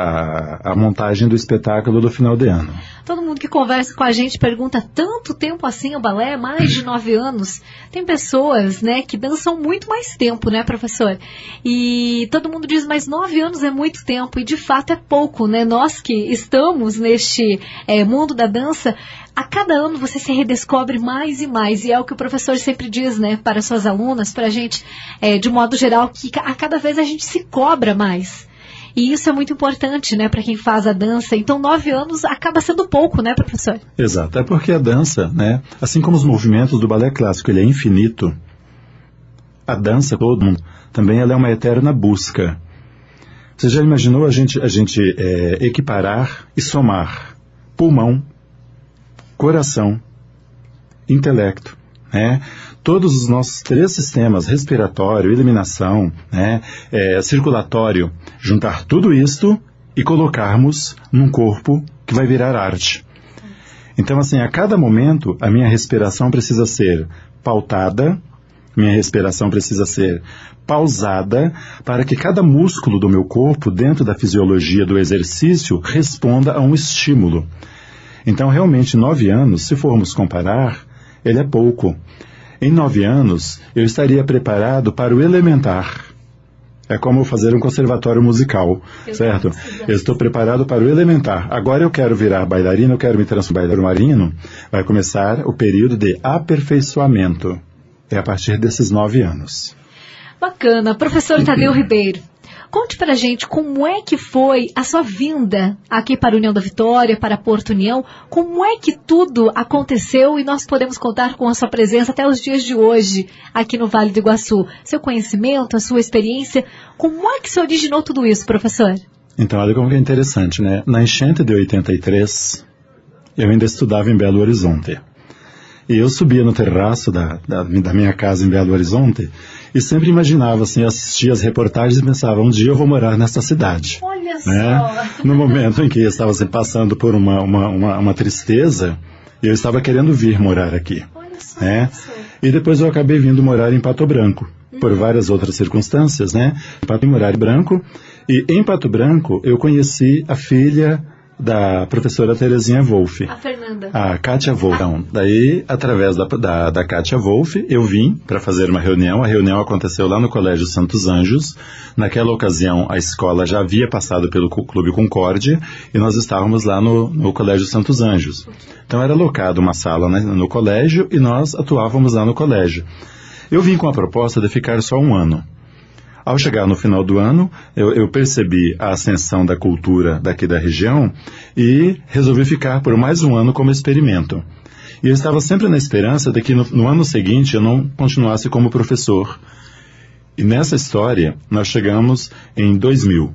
a, a montagem do espetáculo do final de ano. Todo mundo que conversa com a gente pergunta, tanto tempo assim o balé? Mais de nove anos? Tem pessoas, né, que dançam muito mais tempo, né, professor? E todo mundo diz, mas nove anos é muito tempo, e de fato é pouco, né? Nós que estamos neste é, mundo da dança, a cada ano você se redescobre mais e mais, e é o que o professor sempre diz, né, para suas alunas, para a gente, é, de modo geral, que a cada vez a gente se cobra mais. E isso é muito importante, né, para quem faz a dança. Então, nove anos acaba sendo pouco, né, professor? Exato, é porque a dança, né, assim como os movimentos do balé clássico, ele é infinito, a dança, todo mundo, também ela é uma eterna busca. Você já imaginou a gente, a gente é, equiparar e somar pulmão, coração, intelecto, né? Todos os nossos três sistemas, respiratório, eliminação, né, é, circulatório, juntar tudo isto e colocarmos num corpo que vai virar arte. Então, assim, a cada momento, a minha respiração precisa ser pautada, minha respiração precisa ser pausada, para que cada músculo do meu corpo, dentro da fisiologia do exercício, responda a um estímulo. Então, realmente, nove anos, se formos comparar, ele é pouco. Em nove anos, eu estaria preparado para o elementar. É como fazer um conservatório musical, certo? Eu estou preparado para o elementar. Agora eu quero virar bailarina, eu quero me transformar em bailarino. Vai começar o período de aperfeiçoamento. É a partir desses nove anos. Bacana. Professor Tadeu Ribeiro, conte pra gente como é que foi a sua vinda aqui para a União da Vitória, para Porto União, como é que tudo aconteceu e nós podemos contar com a sua presença até os dias de hoje aqui no Vale do Iguaçu. Seu conhecimento, a sua experiência, como é que se originou tudo isso, professor? Então, olha como que é interessante, né? Na enchente de oitenta e três, eu ainda estudava em Belo Horizonte. E eu subia no terraço da, da, da minha casa em Belo Horizonte e sempre imaginava, assim, assistia as reportagens e pensava, um dia eu vou morar nessa cidade. Olha né? só! No momento em que eu estava assim, passando por uma, uma, uma, uma tristeza, eu estava querendo vir morar aqui. Olha só! Né? E depois eu acabei vindo morar em Pato Branco, uhum. por várias outras circunstâncias, né? Para morar em Branco. E em Pato Branco eu conheci a filha da professora Terezinha Wolff. A Fernanda. A Kátia Wolff. Então, daí, através da, da, da Kátia Wolff, eu vim para fazer uma reunião. A reunião aconteceu lá no Colégio Santos Anjos. Naquela ocasião, a escola já havia passado pelo Clube Concórdia e nós estávamos lá no, no Colégio Santos Anjos. Então, era alocada uma sala, né, no colégio e nós atuávamos lá no colégio. Eu vim com a proposta de ficar só um ano. Ao chegar no final do ano, eu, eu percebi a ascensão da cultura daqui da região e resolvi ficar por mais um ano como experimento. E eu estava sempre na esperança de que no, no ano seguinte eu não continuasse como professor. E nessa história, nós chegamos em dois mil.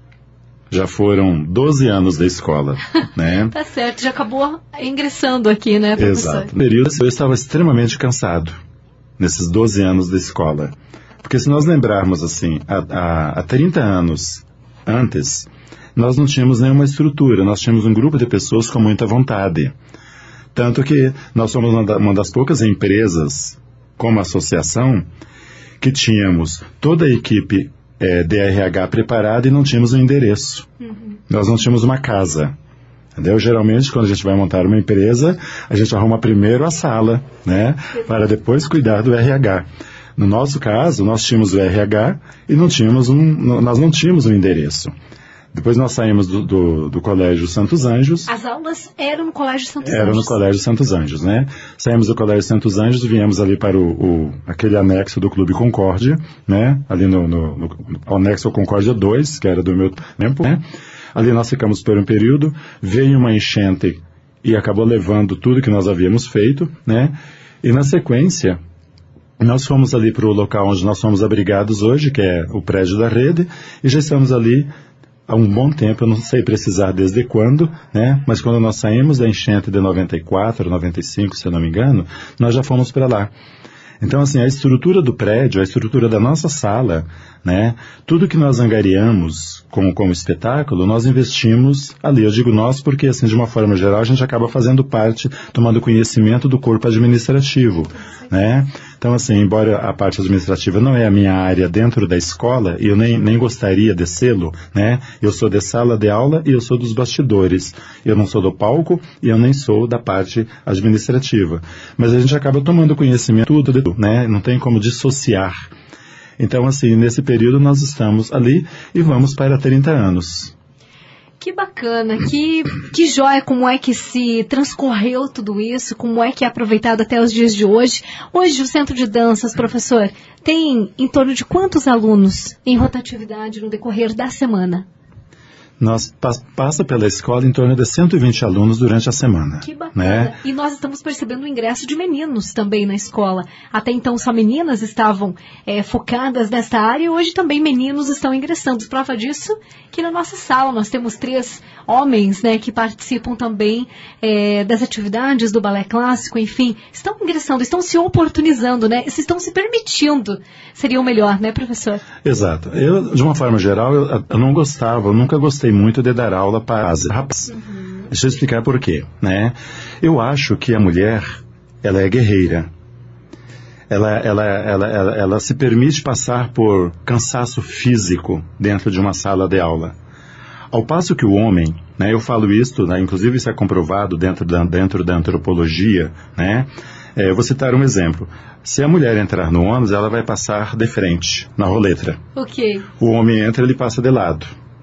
Já foram doze anos da escola, né? Tá certo, já acabou ingressando aqui, né, professor? Exato. No período, eu estava extremamente cansado nesses doze anos da escola. Porque se nós lembrarmos, assim, há, há trinta anos antes, nós não tínhamos nenhuma estrutura, nós tínhamos um grupo de pessoas com muita vontade. Tanto que nós somos uma das poucas empresas, como associação, que tínhamos toda a equipe é, D R H preparada e não tínhamos um endereço. Uhum. Nós não tínhamos uma casa. Entendeu? Geralmente, quando a gente vai montar uma empresa, a gente arruma primeiro a sala, né, para depois cuidar do R H. No nosso caso, nós tínhamos o R H e não tínhamos um, nós não tínhamos um endereço. Depois nós saímos do, do, do Colégio Santos Anjos. As aulas eram no Colégio Santos Anjos. Eram no Colégio Santos Anjos, né? Saímos do Colégio Santos Anjos e viemos ali para o, o, aquele anexo do Clube Concórdia, né? Ali no, no, no anexo ao Concórdia dois, que era do meu tempo, né? Ali nós ficamos por um período, veio uma enchente e acabou levando tudo que nós havíamos feito, né? E na sequência, nós fomos ali para o local onde nós somos abrigados hoje, que é o prédio da rede, e já estamos ali há um bom tempo, eu não sei precisar desde quando, né? Mas quando nós saímos da enchente de noventa e quatro, noventa e cinco, se eu não me engano, nós já fomos para lá. Então, assim, a estrutura do prédio, a estrutura da nossa sala, né? Tudo que nós angariamos como, como espetáculo, nós investimos ali. Eu digo nós porque, assim, de uma forma geral, a gente acaba fazendo parte, tomando conhecimento do corpo administrativo, né? Então, assim, embora a parte administrativa não é a minha área dentro da escola, e eu nem, nem gostaria de sê-lo, né? Eu sou de sala de aula e eu sou dos bastidores. Eu não sou do palco e eu nem sou da parte administrativa. Mas a gente acaba tomando conhecimento de tudo, né? Não tem como dissociar. Então, assim, nesse período nós estamos ali e vamos para trinta anos. Que bacana, que, que joia, como é que se transcorreu tudo isso, como é que é aproveitado até os dias de hoje. Hoje o Centro de Danças, professor, tem em torno de quantos alunos em rotatividade no decorrer da semana? Nós passa pela escola em torno de cento e vinte alunos durante a semana. Que bacana. Né? E nós estamos percebendo o ingresso de meninos também na escola. Até então só meninas estavam é, focadas nessa área e hoje também meninos estão ingressando. Prova disso que na nossa sala nós temos três homens, né, que participam também é, das atividades do balé clássico, enfim, estão ingressando, estão se oportunizando, né, estão se permitindo. Seria o melhor, né, professor? Exato. Eu, de uma forma geral, eu, eu não gostava, eu nunca gostei muito de dar aula para as rapazes. Uhum. Deixa eu explicar por quê, né? Eu acho que a mulher, ela é guerreira. Ela, ela, ela, ela, ela se permite passar por cansaço físico dentro de uma sala de aula. Ao passo que o homem, né, eu falo isso, né, inclusive isso é comprovado dentro da, dentro da antropologia, né? É, eu vou citar um exemplo. Se a mulher entrar no ônibus, ela vai passar de frente, na roletra. Ok. O homem entra, ele passa de lado.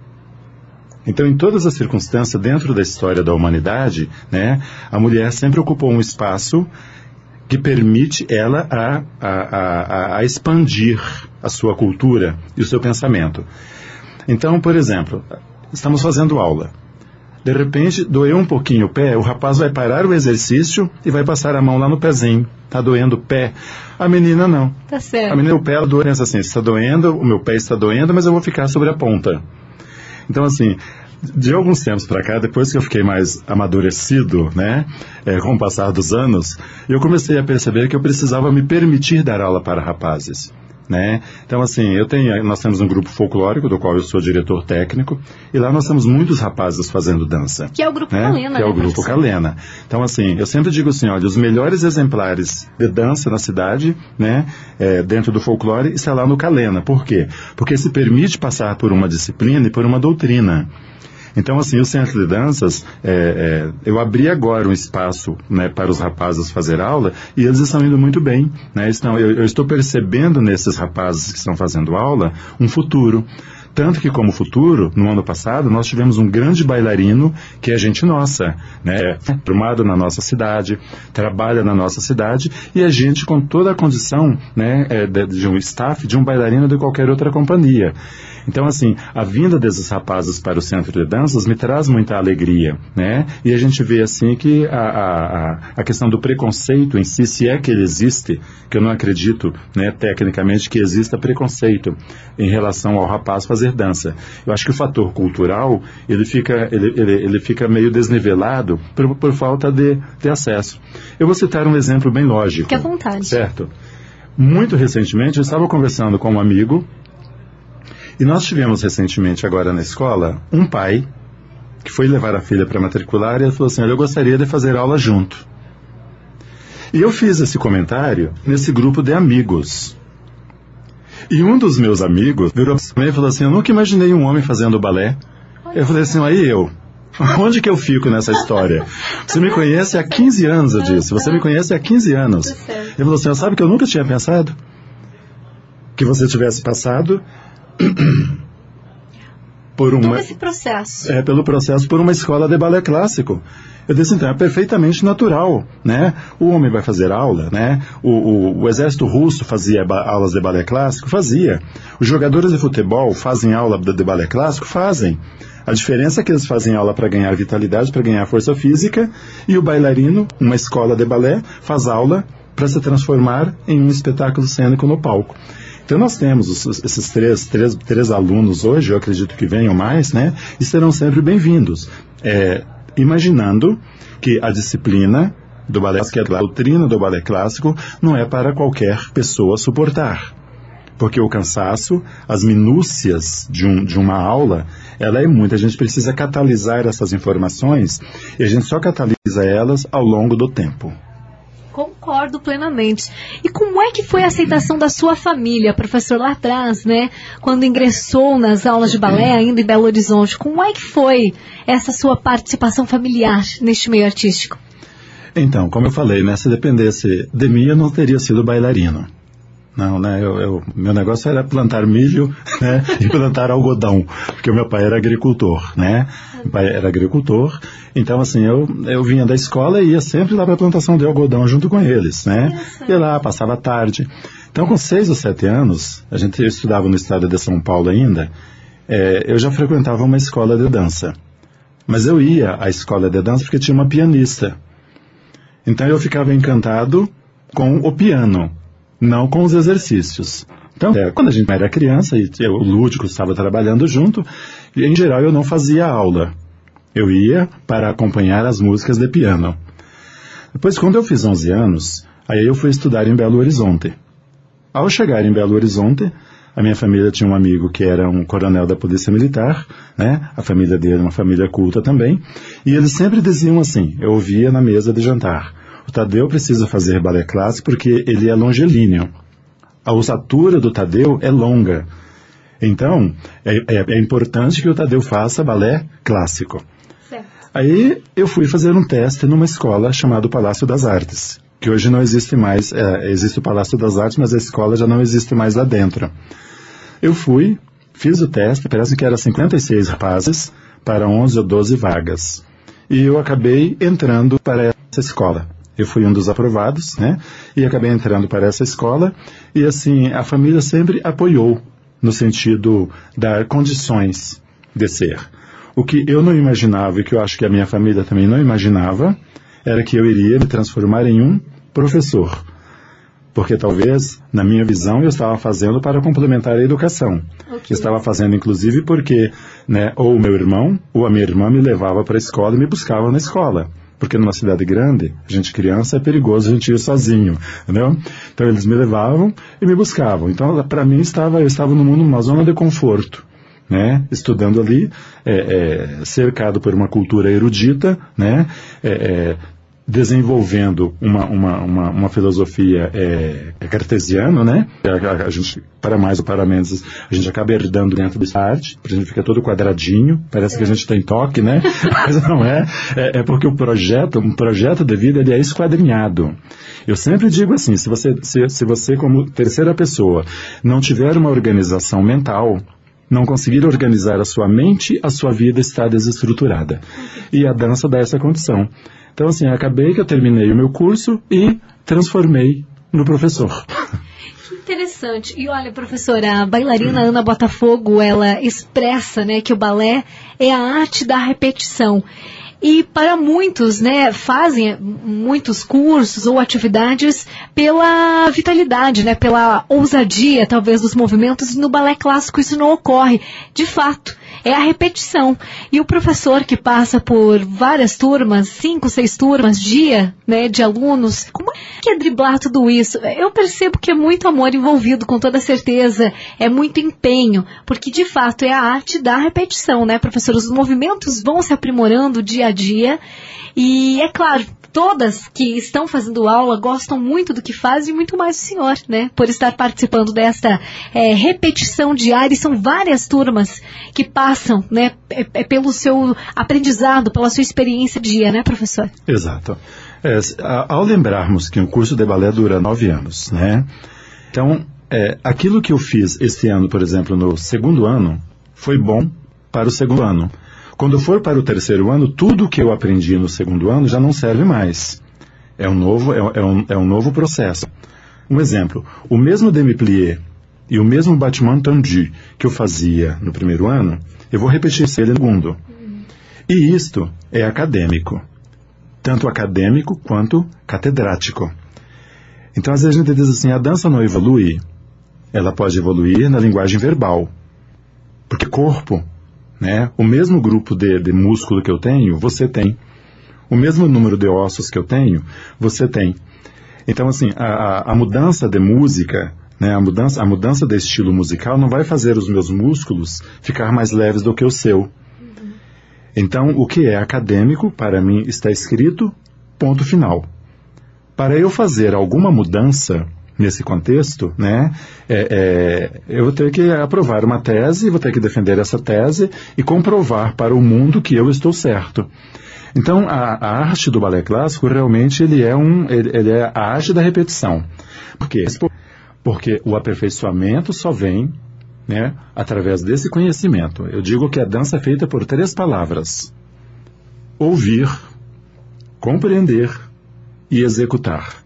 Então, em todas as circunstâncias, dentro da história da humanidade, né, a mulher sempre ocupou um espaço que permite ela a, a, a, a expandir a sua cultura e o seu pensamento. Então, por exemplo, estamos fazendo aula. De repente, doeu um pouquinho o pé, o rapaz vai parar o exercício e vai passar a mão lá no pezinho. Está doendo o pé. A menina não. Tá certo. A menina, o pé, ela doeu, pensa assim, está doendo, o meu pé está doendo, mas eu vou ficar sobre a ponta. Então, assim, de alguns tempos para cá, depois que eu fiquei mais amadurecido, né, é, com o passar dos anos, eu comecei a perceber que eu precisava me permitir dar aula para rapazes. Né? Então, assim, eu tenho, nós temos um grupo folclórico, do qual eu sou diretor técnico, e lá nós temos muitos rapazes fazendo dança. Que é o Grupo né? Kalena. Que é o né, Grupo Kalena. Então, assim, eu sempre digo assim, olha, os melhores exemplares de dança na cidade, né, é, dentro do folclore, está lá no Kalena. Por quê? Porque se permite passar por uma disciplina e por uma doutrina. Então, assim, o Centro de Danças, é, é, eu abri agora um espaço, né, para os rapazes fazer aula, e eles estão indo muito bem, né? Estão, eu, eu estou percebendo nesses rapazes que estão fazendo aula um futuro. Tanto que, como futuro, no ano passado, nós tivemos um grande bailarino que é gente nossa, né? É formado na nossa cidade, trabalha na nossa cidade, e é gente com toda a condição, né, é, de, de um staff, de um bailarino de qualquer outra companhia. Então, assim, a vinda desses rapazes para o Centro de Danças me traz muita alegria, né? E a gente vê, assim, que a, a, a questão do preconceito em si, se é que ele existe, que eu não acredito, né, tecnicamente, que exista preconceito em relação ao rapaz fazer dança. Eu acho que o fator cultural, ele fica, ele, ele, ele fica meio desnivelado por, por falta de, de acesso. Eu vou citar um exemplo bem lógico. Fique à vontade. Certo? Muito recentemente, eu estava conversando com um amigo, e nós tivemos recentemente agora na escola um pai que foi levar a filha para matricular e ele falou assim, olha, eu gostaria de fazer aula junto. E eu fiz esse comentário nesse grupo de amigos. E um dos meus amigos virou para mim e falou assim, eu nunca imaginei um homem fazendo balé. Eu falei assim, aí eu, onde que eu fico nessa história? Você me conhece há quinze anos, eu disse, você me conhece há quinze anos. Ele falou assim, sabe que eu nunca tinha pensado que você tivesse passado por uma, todo esse processo. É, pelo processo por uma escola de balé clássico. Eu disse, então, é perfeitamente natural, né? O homem vai fazer aula, né? O, o, o exército russo fazia ba- aulas de balé clássico? Fazia. Os jogadores de futebol fazem aula de, de balé clássico? Fazem. A diferença é que eles fazem aula para ganhar vitalidade, para ganhar força física, e o bailarino, uma escola de balé, faz aula para se transformar em um espetáculo cênico no palco. Então nós temos os, esses três, três, três alunos hoje, eu acredito que venham mais, né? E serão sempre bem-vindos. É, imaginando que a disciplina do balé clássico, a doutrina do balé clássico, não é para qualquer pessoa suportar. Porque o cansaço, as minúcias de, um, de uma aula, ela é muita. A gente precisa catalisar essas informações e a gente só catalisa elas ao longo do tempo. Concordo plenamente. E como é que foi a aceitação da sua família, professor, lá atrás, né? Quando ingressou nas aulas de balé, ainda em Belo Horizonte, como é que foi essa sua participação familiar neste meio artístico? Então, como eu falei, né? Se dependesse de mim, eu não teria sido bailarino. Não, né? Eu, eu, meu negócio era plantar milho, né? E plantar algodão, porque o meu pai era agricultor, né? Meu pai era agricultor, então assim, eu, eu vinha da escola e ia sempre lá para a plantação de algodão junto com eles, né? Ia lá, passava a tarde. Então, com seis ou sete anos, a gente estudava no estado de São Paulo ainda, é, eu já frequentava uma escola de dança. Mas eu ia à escola de dança porque tinha uma pianista. Então eu ficava encantado com o piano, não com os exercícios. Então, é, quando a gente era criança e eu, o lúdico estava trabalhando junto, em geral eu não fazia aula. Eu ia para acompanhar as músicas de piano. Depois, quando eu fiz onze anos, aí eu fui estudar em Belo Horizonte. Ao chegar em Belo Horizonte, a minha família tinha um amigo que era um coronel da Polícia Militar, né? A família dele era uma família culta também, e eles sempre diziam assim, eu ouvia na mesa de jantar, o Tadeu precisa fazer balé clássico porque ele é longilíneo. A ossatura do Tadeu é longa. Então, é, é, é importante que o Tadeu faça balé clássico. Certo. Aí eu fui fazer um teste numa escola chamada Palácio das Artes, que hoje não existe mais, é, existe o Palácio das Artes, mas a escola já não existe mais lá dentro. Eu fui, fiz o teste, parece que eram cinquenta e seis rapazes para onze ou doze vagas. E eu acabei entrando para essa escola. Eu fui um dos aprovados, né? E acabei entrando para essa escola. E assim, a família sempre apoiou, no sentido de dar condições de ser. O que eu não imaginava, e que eu acho que a minha família também não imaginava, era que eu iria me transformar em um professor. Porque talvez, na minha visão, eu estava fazendo para complementar a educação. Okay. Eu estava fazendo, inclusive, porque, né, ou o meu irmão, ou a minha irmã me levava para a escola e me buscava na escola. Porque numa cidade grande, a gente criança, é perigoso a gente ir sozinho, entendeu? Então eles me levavam e me buscavam. Então, para mim, estava, eu estava no mundo, numa zona de conforto, né? Estudando ali, é, é, cercado por uma cultura erudita, né? É, é, desenvolvendo uma, uma, uma, uma filosofia é, é cartesiana, né? A, a, a gente, para mais ou para menos, a gente acaba herdando dentro dessa arte, a gente fica todo quadradinho, parece que a gente tem toque, né? Mas não é, é, é porque o projeto, um projeto de vida, ele é esquadrinhado. Eu sempre digo assim, se você, se, se você como terceira pessoa não tiver uma organização mental, não conseguir organizar a sua mente, a sua vida está desestruturada. E a dança dá essa condição. Então, assim, acabei que eu terminei o meu curso e transformei no professor. Que interessante. E olha, professora, a bailarina Ana Botafogo, ela expressa, né, que o balé é a arte da repetição. E para muitos, né, fazem muitos cursos ou atividades pela vitalidade, né, pela ousadia, talvez, dos movimentos. No balé clássico isso não ocorre. De fato, é a repetição. E o professor que passa por várias turmas, cinco, seis turmas, dia, né, de alunos, como é que é driblar tudo isso? Eu percebo que é muito amor envolvido, com toda certeza, é muito empenho, porque de fato é a arte da repetição, né, professor? Os movimentos vão se aprimorando dia a dia e, é claro, todas que estão fazendo aula gostam muito do que fazem e muito mais do senhor, né? Por estar participando desta é, repetição diária. E são várias turmas que passam, né, é, é pelo seu aprendizado, pela sua experiência dia, né, professor? Exato. É, ao lembrarmos que o curso de balé dura nove anos, né? Então, é, aquilo que eu fiz este ano, por exemplo, no segundo ano, foi bom para o segundo ano. Quando for para o terceiro ano, tudo que eu aprendi no segundo ano já não serve mais. É um novo, é, é um, é um novo processo. Um exemplo, o mesmo demi-plié e o mesmo battement tendu que eu fazia no primeiro ano, eu vou repetir ele no segundo. E isto é acadêmico. Tanto acadêmico quanto catedrático. Então, às vezes a gente diz assim, a dança não evolui. Ela pode evoluir na linguagem verbal. Porque corpo... né? O mesmo grupo de, de músculo que eu tenho, você tem. O mesmo número de ossos que eu tenho, você tem. Então, assim, a, a mudança de música, né? a, mudança, a mudança de estilo musical não vai fazer os meus músculos ficar mais leves do que o seu. Uhum. Então, o que é acadêmico, para mim, está escrito, ponto final. Para eu fazer alguma mudança nesse contexto, né, é, é, eu vou ter que aprovar uma tese, vou ter que defender essa tese e comprovar para o mundo que eu estou certo. Então, a, a arte do balé clássico, realmente, ele é, um, ele, ele é a arte da repetição. Por quê? Porque o aperfeiçoamento só vem, né, através desse conhecimento. Eu digo que a dança é feita por três palavras: ouvir, compreender e executar.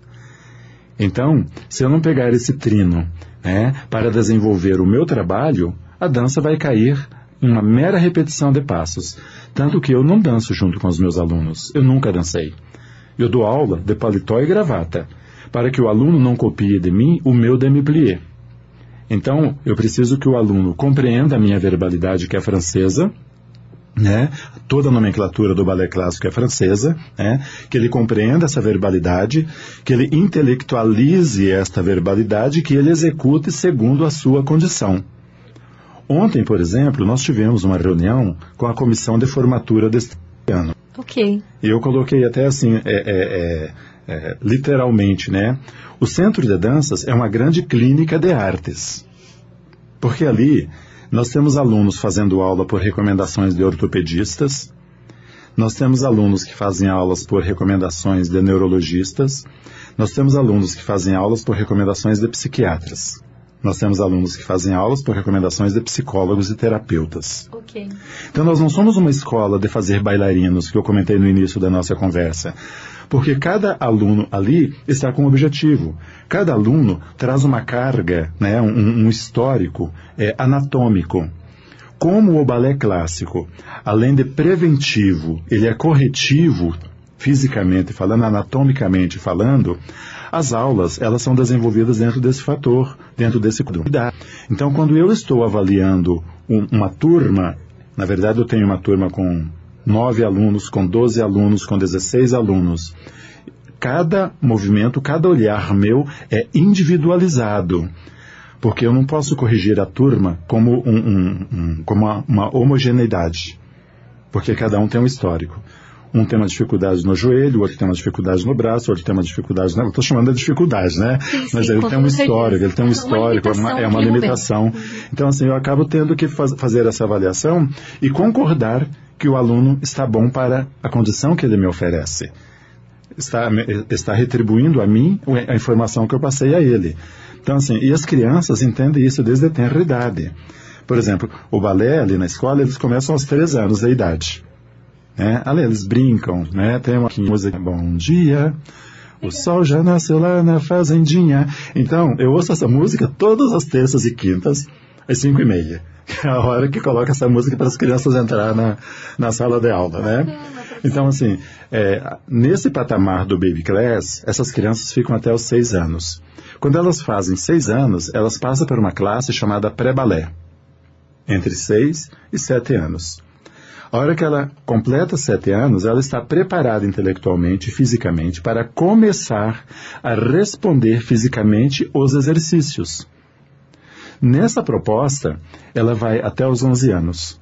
Então, se eu não pegar esse trino, né, para desenvolver o meu trabalho, a dança vai cair em uma mera repetição de passos. Tanto que eu não danço junto com os meus alunos. Eu nunca dancei. Eu dou aula de paletó e gravata, para que o aluno não copie de mim o meu demi-plié. Então, eu preciso que o aluno compreenda a minha verbalidade, que é francesa, né? Toda a nomenclatura do balé clássico é francesa, né? Que ele compreenda essa verbalidade, que ele intelectualize esta verbalidade, que ele execute segundo a sua condição. Ontem, por exemplo, nós tivemos uma reunião com a comissão de formatura deste ano. Ok. E eu coloquei até assim, é, é, é, é, literalmente, né? O Centro de Danças é uma grande clínica de artes, porque ali nós temos alunos fazendo aula por recomendações de ortopedistas, nós temos alunos que fazem aulas por recomendações de neurologistas, nós temos alunos que fazem aulas por recomendações de psiquiatras, nós temos alunos que fazem aulas por recomendações de psicólogos e terapeutas. Okay. Então nós não somos uma escola de fazer bailarinos, que eu comentei no início da nossa conversa, Porque cada aluno ali está com um objetivo. Cada aluno traz uma carga, né, um, um histórico é, anatômico. Como o balé clássico, além de preventivo, ele é corretivo, fisicamente falando, anatomicamente falando, as aulas, elas são desenvolvidas dentro desse fator, dentro desse cuidado. Então, quando eu estou avaliando um, uma turma, na verdade eu tenho uma turma com nove alunos, com doze alunos, com dezesseis alunos, cada movimento, cada olhar meu é individualizado. Porque eu não posso corrigir a turma como, um, um, um, como uma, uma homogeneidade. Porque cada um tem um histórico. Um tem uma dificuldade no joelho, o outro tem uma dificuldade no braço, o outro tem uma dificuldade... Eu estou chamando de dificuldade, né? Sim, sim, mas ele tem um histórico, ele tem um histórico, é uma, é uma limitação. Então, assim, eu acabo tendo que faz, fazer essa avaliação e concordar que o aluno está bom para a condição que ele me oferece. Está, está retribuindo a mim a informação que eu passei a ele. Então, assim, e as crianças entendem isso desde a tenra idade. Por exemplo, o balé ali na escola, eles começam aos três anos da idade. Né? Ali eles brincam, né? Tem uma música, bom dia, o sol já nasceu lá na fazendinha. Então, eu ouço essa música todas as terças e quintas, às cinco e meia. Que é a hora que coloca essa música para as crianças entrar na, na sala de aula, né? Então, assim, é, nesse patamar do baby class, essas crianças ficam até os seis anos. Quando elas fazem seis anos, elas passam por uma classe chamada pré-balé, entre seis e sete anos. A hora que ela completa sete anos, ela está preparada intelectualmente e fisicamente para começar a responder fisicamente os exercícios. Nessa proposta, ela vai até os onze anos.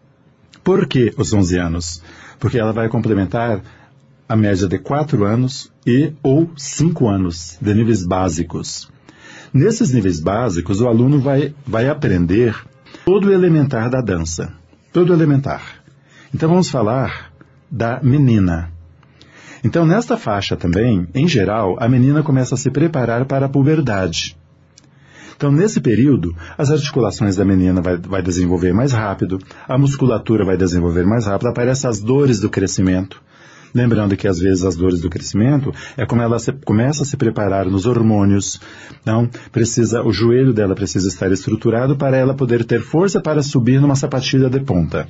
Por que os onze anos? Porque ela vai complementar a média de quatro anos e ou cinco anos de níveis básicos. Nesses níveis básicos, o aluno vai, vai aprender todo o elementar da dança. Todo o elementar. Então vamos falar da menina. Então nesta faixa também, em geral, a menina começa a se preparar para a puberdade. Então nesse período, as articulações da menina vai, vai desenvolver mais rápido, a musculatura vai desenvolver mais rápido, aparecem as dores do crescimento. Lembrando que às vezes as dores do crescimento é como ela se, começa a se preparar nos hormônios. Então, precisa, o joelho dela precisa estar estruturado para ela poder ter força para subir numa sapatilha de ponta.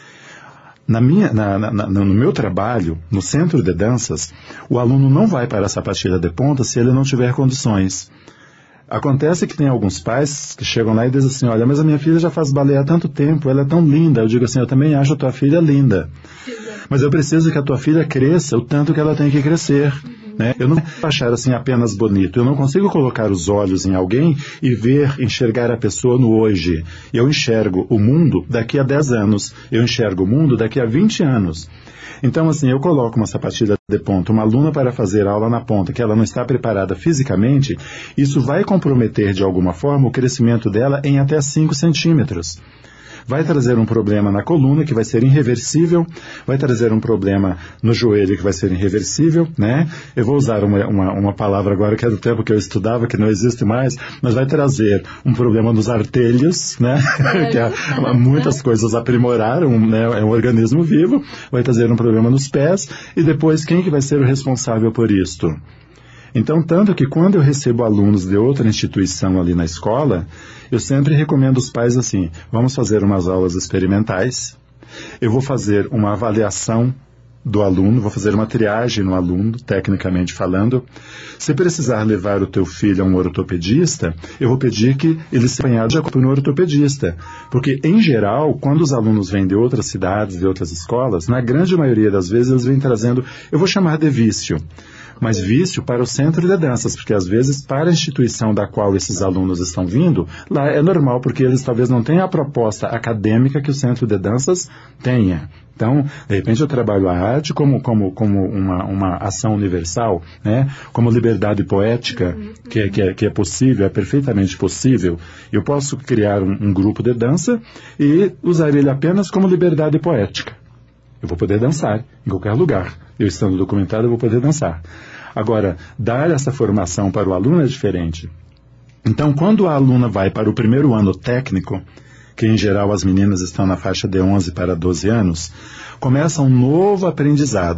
Na minha, na, na, no meu trabalho, no centro de danças, o aluno não vai para a sapatilha de ponta se ele não tiver condições. Acontece que tem alguns pais que chegam lá e dizem assim, olha, mas a minha filha já faz balé há tanto tempo, ela é tão linda. Eu digo assim, eu também acho a tua filha linda. Mas eu preciso que a tua filha cresça o tanto que ela tem que crescer. Né? Eu não posso achar assim apenas bonito. Eu não consigo colocar os olhos em alguém e ver, enxergar a pessoa no hoje. Eu enxergo o mundo daqui a dez anos. Eu enxergo o mundo daqui a vinte anos. Então, assim, eu coloco uma sapatilha de ponta, uma aluna para fazer aula na ponta, que ela não está preparada fisicamente, isso vai comprometer de alguma forma o crescimento dela em até cinco centímetros. Vai trazer um problema na coluna, que vai ser irreversível, vai trazer um problema no joelho, que vai ser irreversível, né? Eu vou usar uma, uma, uma palavra agora que é do tempo que eu estudava, que não existe mais, mas vai trazer um problema nos artelhos, né? que é, muitas coisas aprimoraram, né? É um organismo vivo, vai trazer um problema nos pés, e depois quem que vai ser o responsável por isto? Então, tanto que quando eu recebo alunos de outra instituição ali na escola, eu sempre recomendo os pais assim, vamos fazer umas aulas experimentais, eu vou fazer uma avaliação do aluno, vou fazer uma triagem no aluno, tecnicamente falando. Se precisar levar o teu filho a um ortopedista, eu vou pedir que ele se apanhado de acordo no ortopedista. Porque, em geral, quando os alunos vêm de outras cidades, de outras escolas, na grande maioria das vezes eles vêm trazendo, eu vou chamar de vício, mas vício para o centro de danças, porque às vezes para a instituição da qual esses alunos estão vindo, lá é normal, porque eles talvez não tenham a proposta acadêmica que o centro de danças tenha. Então, de repente eu trabalho a arte como, como, como uma, uma ação universal, né? Como liberdade poética, que é, que, é, que é possível, é perfeitamente possível. Eu posso criar um, um grupo de dança e usar ele apenas como liberdade poética. Eu vou poder dançar em qualquer lugar. Eu estando documentado, eu vou poder dançar. Agora, dar essa formação para o aluno é diferente. Então, quando a aluna vai para o primeiro ano técnico, que em geral as meninas estão na faixa de onze para doze anos, começa um novo aprendizado.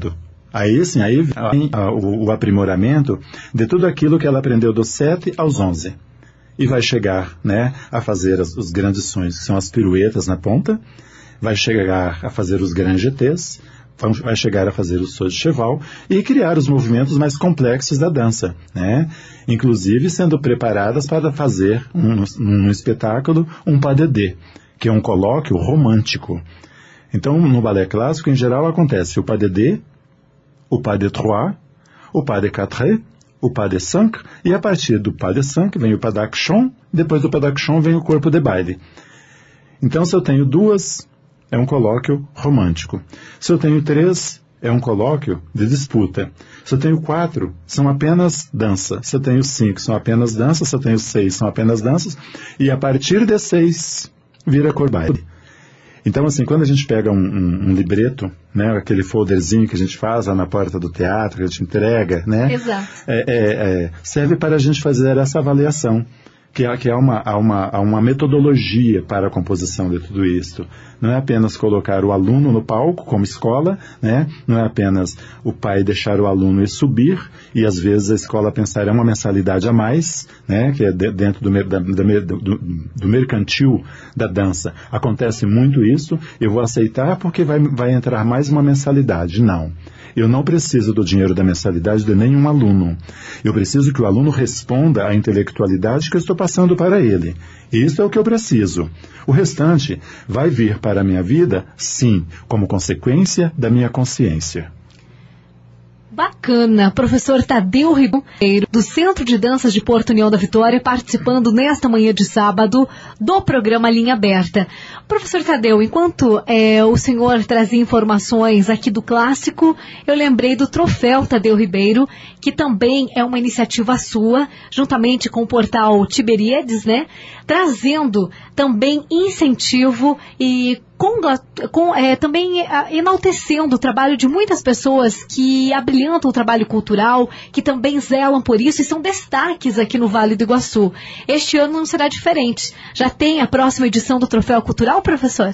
Aí sim, aí vem o, o aprimoramento de tudo aquilo que ela aprendeu dos sete aos onze. E vai chegar, né, a fazer as, os grandes sonhos, que são as piruetas na ponta, vai chegar a fazer os grands G Ts, vai chegar a fazer o saut de cheval e criar os movimentos mais complexos da dança, né? Inclusive sendo preparadas para fazer um, um espetáculo, um pas de deux, que é um colóquio romântico. Então, no balé clássico, em geral, acontece o pas de deux, o pas de trois, o pas de quatre, o pas de cinq, e a partir do pas de cinq vem o pas d'action, depois do pas d'action vem o corpo de baile. Então, se eu tenho duas, é um colóquio romântico. Se eu tenho três, é um colóquio de disputa. Se eu tenho quatro, são apenas dança. Se eu tenho cinco, são apenas danças. Se eu tenho seis, são apenas danças. E a partir de seis, vira cor baile. Então, assim, quando a gente pega um, um, um libreto, né, aquele folderzinho que a gente faz lá na porta do teatro, que a gente entrega, né? Exato. É, é, é, serve para a gente fazer essa avaliação. Que, há, que há, uma, há, uma, há uma metodologia para a composição de tudo isso. Não é apenas colocar o aluno no palco, como escola, né? Não é apenas o pai deixar o aluno ir subir, e às vezes a escola pensar é uma mensalidade a mais, né? Que é de, dentro do, da, da, do, do mercantil da dança. Acontece muito isso, eu vou aceitar porque vai, vai entrar mais uma mensalidade. Não. Eu não preciso do dinheiro da mensalidade de nenhum aluno. Eu preciso que o aluno responda à intelectualidade que eu estou passando para ele. Isso é o que eu preciso. O restante vai vir para a minha vida, sim, como consequência da minha consciência. Bacana, professor Tadeu Ribeiro, do Centro de Danças de Porto União da Vitória, participando nesta manhã de sábado do programa Linha Aberta. Professor Tadeu, enquanto é, o senhor trazia informações aqui do clássico, eu lembrei do Troféu Tadeu Ribeiro, que também é uma iniciativa sua, juntamente com o portal Tiberíades, né? Trazendo também incentivo e com, com, é, também é, enaltecendo o trabalho de muitas pessoas que abrilhantam o trabalho cultural, que também zelam por isso e são destaques aqui no Vale do Iguaçu. Este ano não será diferente. Já tem a próxima edição do Troféu Cultural, professor?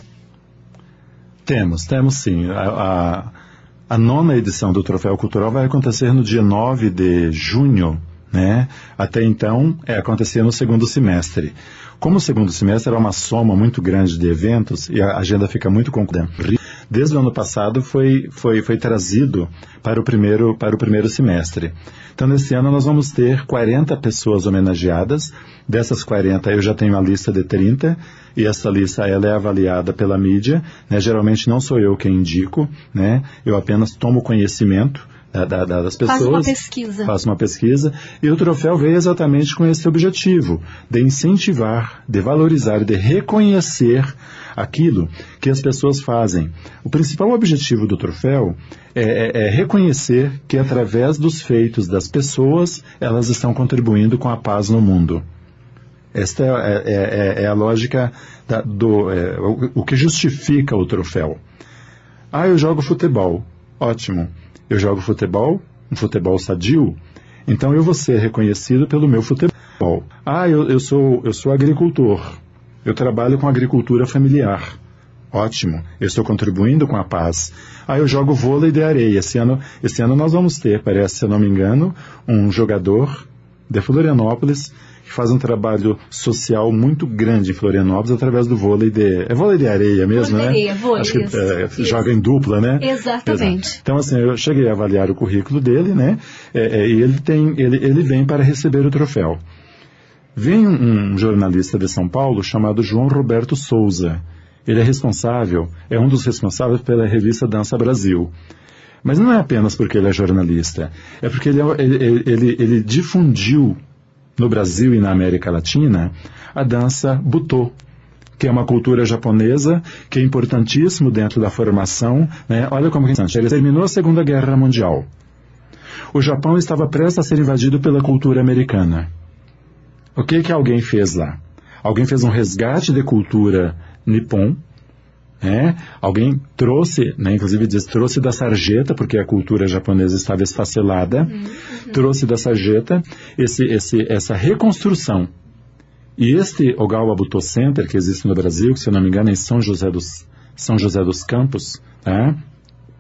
Temos, temos sim. A, a, a nona edição do Troféu Cultural vai acontecer no dia nove de junho, né? Até então, é acontecer no segundo semestre. Como o segundo semestre é uma soma muito grande de eventos e a agenda fica muito concluída, desde o ano passado foi, foi, foi trazido para o, primeiro, para o primeiro semestre. Então, nesse ano, nós vamos ter quarenta pessoas homenageadas. Dessas quarenta, eu já tenho a lista de trinta, e essa lista ela é avaliada pela mídia, né? Geralmente não sou eu quem indico, né? Eu apenas tomo conhecimento Da, da, das pessoas. Faz uma pesquisa. Faço uma pesquisa. E o troféu veio exatamente com esse objetivo, de incentivar, de valorizar, de reconhecer aquilo que as pessoas fazem. O principal objetivo do troféu é, é, é reconhecer que através dos feitos das pessoas, elas estão contribuindo com a paz no mundo. Esta é, é, é, é a lógica da, do é, o, o que justifica o troféu. Ah, eu jogo futebol. Ótimo. Eu jogo futebol, um futebol sadio, então eu vou ser reconhecido pelo meu futebol. Ah, eu, eu, sou, eu sou agricultor, eu trabalho com agricultura familiar. Ótimo, eu estou contribuindo com a paz. Ah, eu jogo vôlei de areia. Esse ano, esse ano nós vamos ter, parece, se eu não me engano, um jogador de Florianópolis que faz um trabalho social muito grande em Florianópolis através do vôlei de... É vôlei de areia mesmo, vôlei né? De areia, vôlei, Acho que isso, é, isso. Joga em dupla, né? Exatamente. Exato. Então, assim, eu cheguei a avaliar o currículo dele, né? É, é, e ele, tem, ele, ele vem para receber o troféu. Vem um, um jornalista de São Paulo chamado João Roberto Souza. Ele é responsável, é um dos responsáveis pela revista Dança Brasil. Mas não é apenas porque ele é jornalista, é porque ele, ele, ele, ele difundiu no Brasil e na América Latina a dança Butô, que é uma cultura japonesa, que é importantíssimo dentro da formação, né? Olha como é interessante. Ele terminou a Segunda Guerra Mundial. O Japão estava prestes a ser invadido pela cultura americana. O que que alguém fez lá? Alguém fez um resgate de cultura nipon, né? Alguém trouxe, né, inclusive diz, trouxe da sarjeta, porque a cultura japonesa estava esfacelada, uhum, uhum. trouxe da sarjeta esse, esse, essa reconstrução. E este Ogawa Butô Center, que existe no Brasil, que se eu não me engano é em São José dos, São José dos Campos, tá?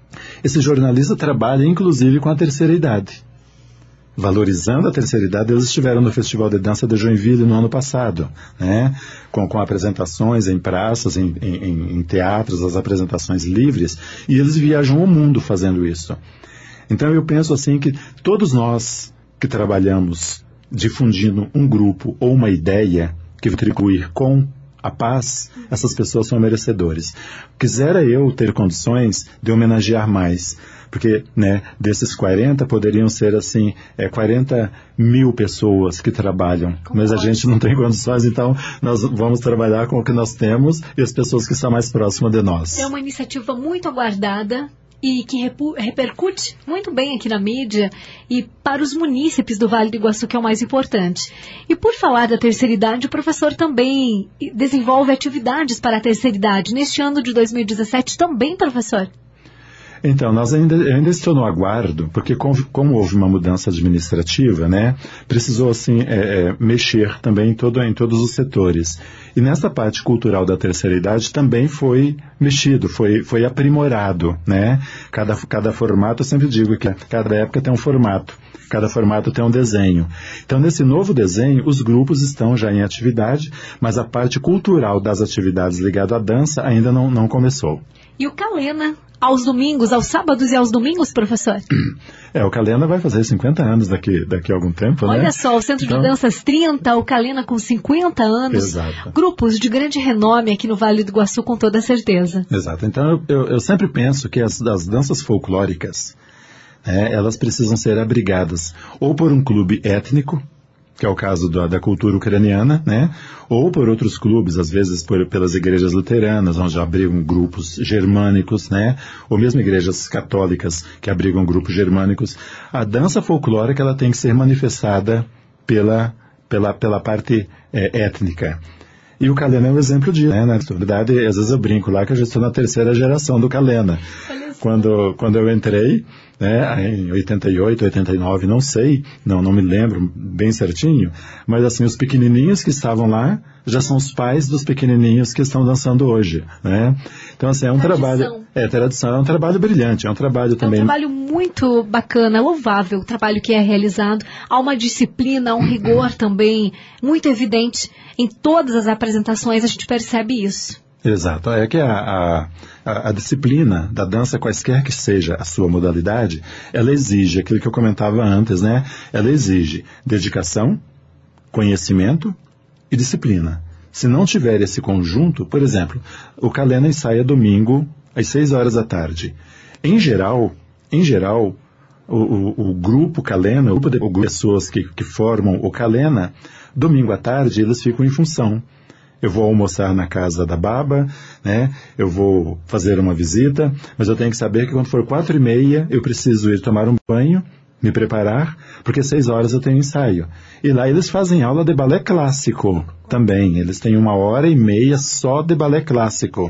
esse jornalista trabalha inclusive com a terceira idade. Valorizando a terceira idade, eles estiveram no Festival de Dança de Joinville no ano passado, né? com, com apresentações em praças, em, em, em teatros, as apresentações livres, e eles viajam o mundo fazendo isso. Então eu penso assim que todos nós que trabalhamos difundindo um grupo ou uma ideia que vai contribuir com a paz, essas pessoas são merecedores. Quisera eu ter condições de homenagear mais, porque, né, desses quarenta poderiam ser assim, é, quarenta mil pessoas que trabalham, como mas pode? A gente não tem condições, então nós vamos trabalhar com o que nós temos e as pessoas que estão mais próximas de nós. É uma iniciativa muito aguardada e que repu- repercute muito bem aqui na mídia e para os munícipes do Vale do Iguaçu, que é o mais importante. E por falar da terceira idade, o professor também desenvolve atividades para a terceira idade. Neste ano de dois mil e dezessete também, professor? Então, nós ainda, ainda estou no aguardo, porque como, como houve uma mudança administrativa, né, precisou assim, é, é, mexer também em, todo, em todos os setores. E nessa parte cultural da terceira idade também foi mexido, foi, foi aprimorado, né? Cada, cada formato, eu sempre digo que cada época tem um formato, cada formato tem um desenho. Então, nesse novo desenho, os grupos estão já em atividade, mas a parte cultural das atividades ligada à dança ainda não, não começou. E o Calena, aos domingos, aos sábados e aos domingos, professor? É, o Calena vai fazer cinquenta anos daqui, daqui a algum tempo, Olha né? Olha só, o Centro então... de Danças trinta, o Calena com cinquenta anos. Exato. Grupos de grande renome aqui no Vale do Iguaçu, com toda certeza. Exato. Então, eu, eu, eu sempre penso que as, as danças folclóricas, é, elas precisam ser abrigadas ou por um clube étnico, que é o caso da, da cultura ucraniana, né? Ou por outros clubes, às vezes por, pelas igrejas luteranas, onde abrigam grupos germânicos, né? Ou mesmo igrejas católicas que abrigam grupos germânicos. A dança folclórica ela tem que ser manifestada pela, pela, pela parte é, étnica. E o Calena é um exemplo disso, né? Na verdade, às vezes eu brinco lá que eu já estou na terceira geração do Calena. Quando, quando eu entrei, né, em oitenta e oito, oitenta e nove, não sei, não, não me lembro bem certinho, mas assim, os pequenininhos que estavam lá já são os pais dos pequenininhos que estão dançando hoje, né? Então, assim, é um tradição. trabalho... É, tradição, é um trabalho brilhante, é um trabalho também... É um trabalho muito bacana, louvável, o trabalho que é realizado. Há uma disciplina, há um rigor também muito evidente em todas as apresentações, a gente percebe isso. Exato, é que a, a, a disciplina da dança, quaisquer que seja a sua modalidade, ela exige aquilo que eu comentava antes, né? Ela exige dedicação, conhecimento e disciplina. Se não tiver esse conjunto, por exemplo, o Calena ensaia domingo às seis horas da tarde. Em geral, em geral, o, o, o grupo Calena, o grupo de, o grupo de pessoas que, que formam o Calena, domingo à tarde eles ficam em função. Eu vou almoçar na casa da baba, né? Eu vou fazer uma visita, mas eu tenho que saber que quando for quatro e meia eu preciso ir tomar um banho, me preparar, porque seis horas eu tenho ensaio. E lá eles fazem aula de balé clássico também. Eles têm uma hora e meia só de balé clássico.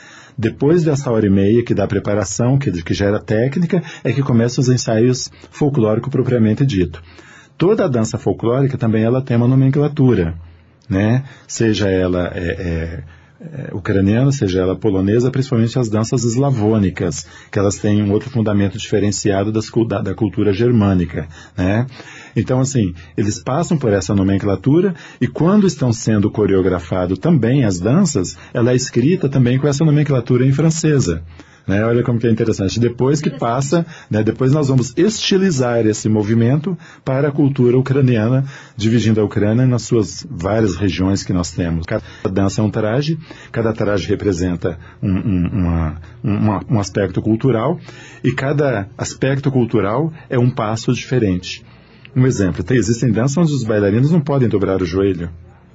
Depois dessa hora e meia que dá preparação, que, que gera técnica, é que começam os ensaios folclóricos propriamente dito. Toda a dança folclórica também ela tem uma nomenclatura, né? Seja ela é, é, é, ucraniana, seja ela polonesa, principalmente as danças eslavônicas, que elas têm um outro fundamento diferenciado das, da, da cultura germânica, né? Então, assim, eles passam por essa nomenclatura e quando estão sendo coreografadas também as danças, ela é escrita também com essa nomenclatura em francesa. Né? Olha como que é interessante. Depois que passa, né, depois nós vamos estilizar esse movimento para a cultura ucraniana, dividindo a Ucrânia nas suas várias regiões que nós temos. Cada dança é um traje, cada traje representa um, um, uma, uma, um aspecto cultural, e cada aspecto cultural é um passo diferente. Um exemplo, tem, existem danças onde os bailarinos não podem dobrar o joelho.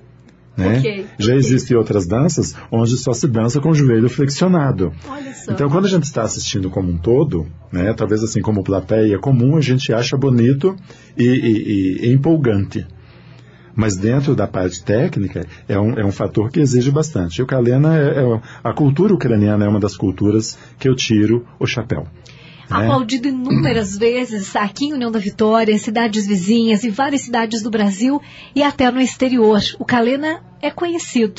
Né? Okay, Já okay. existem outras danças onde só se dança com o joelho flexionado. Olha só. Então, quando a gente está assistindo como um todo, né, talvez assim como plateia comum, a gente acha bonito e, e, e empolgante. Mas dentro da parte técnica, é um, é um fator que exige bastante. E o Calena, é, é, a cultura ucraniana é uma das culturas que eu tiro o chapéu. Aplaudido inúmeras vezes aqui em União da Vitória, em cidades vizinhas, em várias cidades do Brasil e até no exterior. O Calena é conhecido,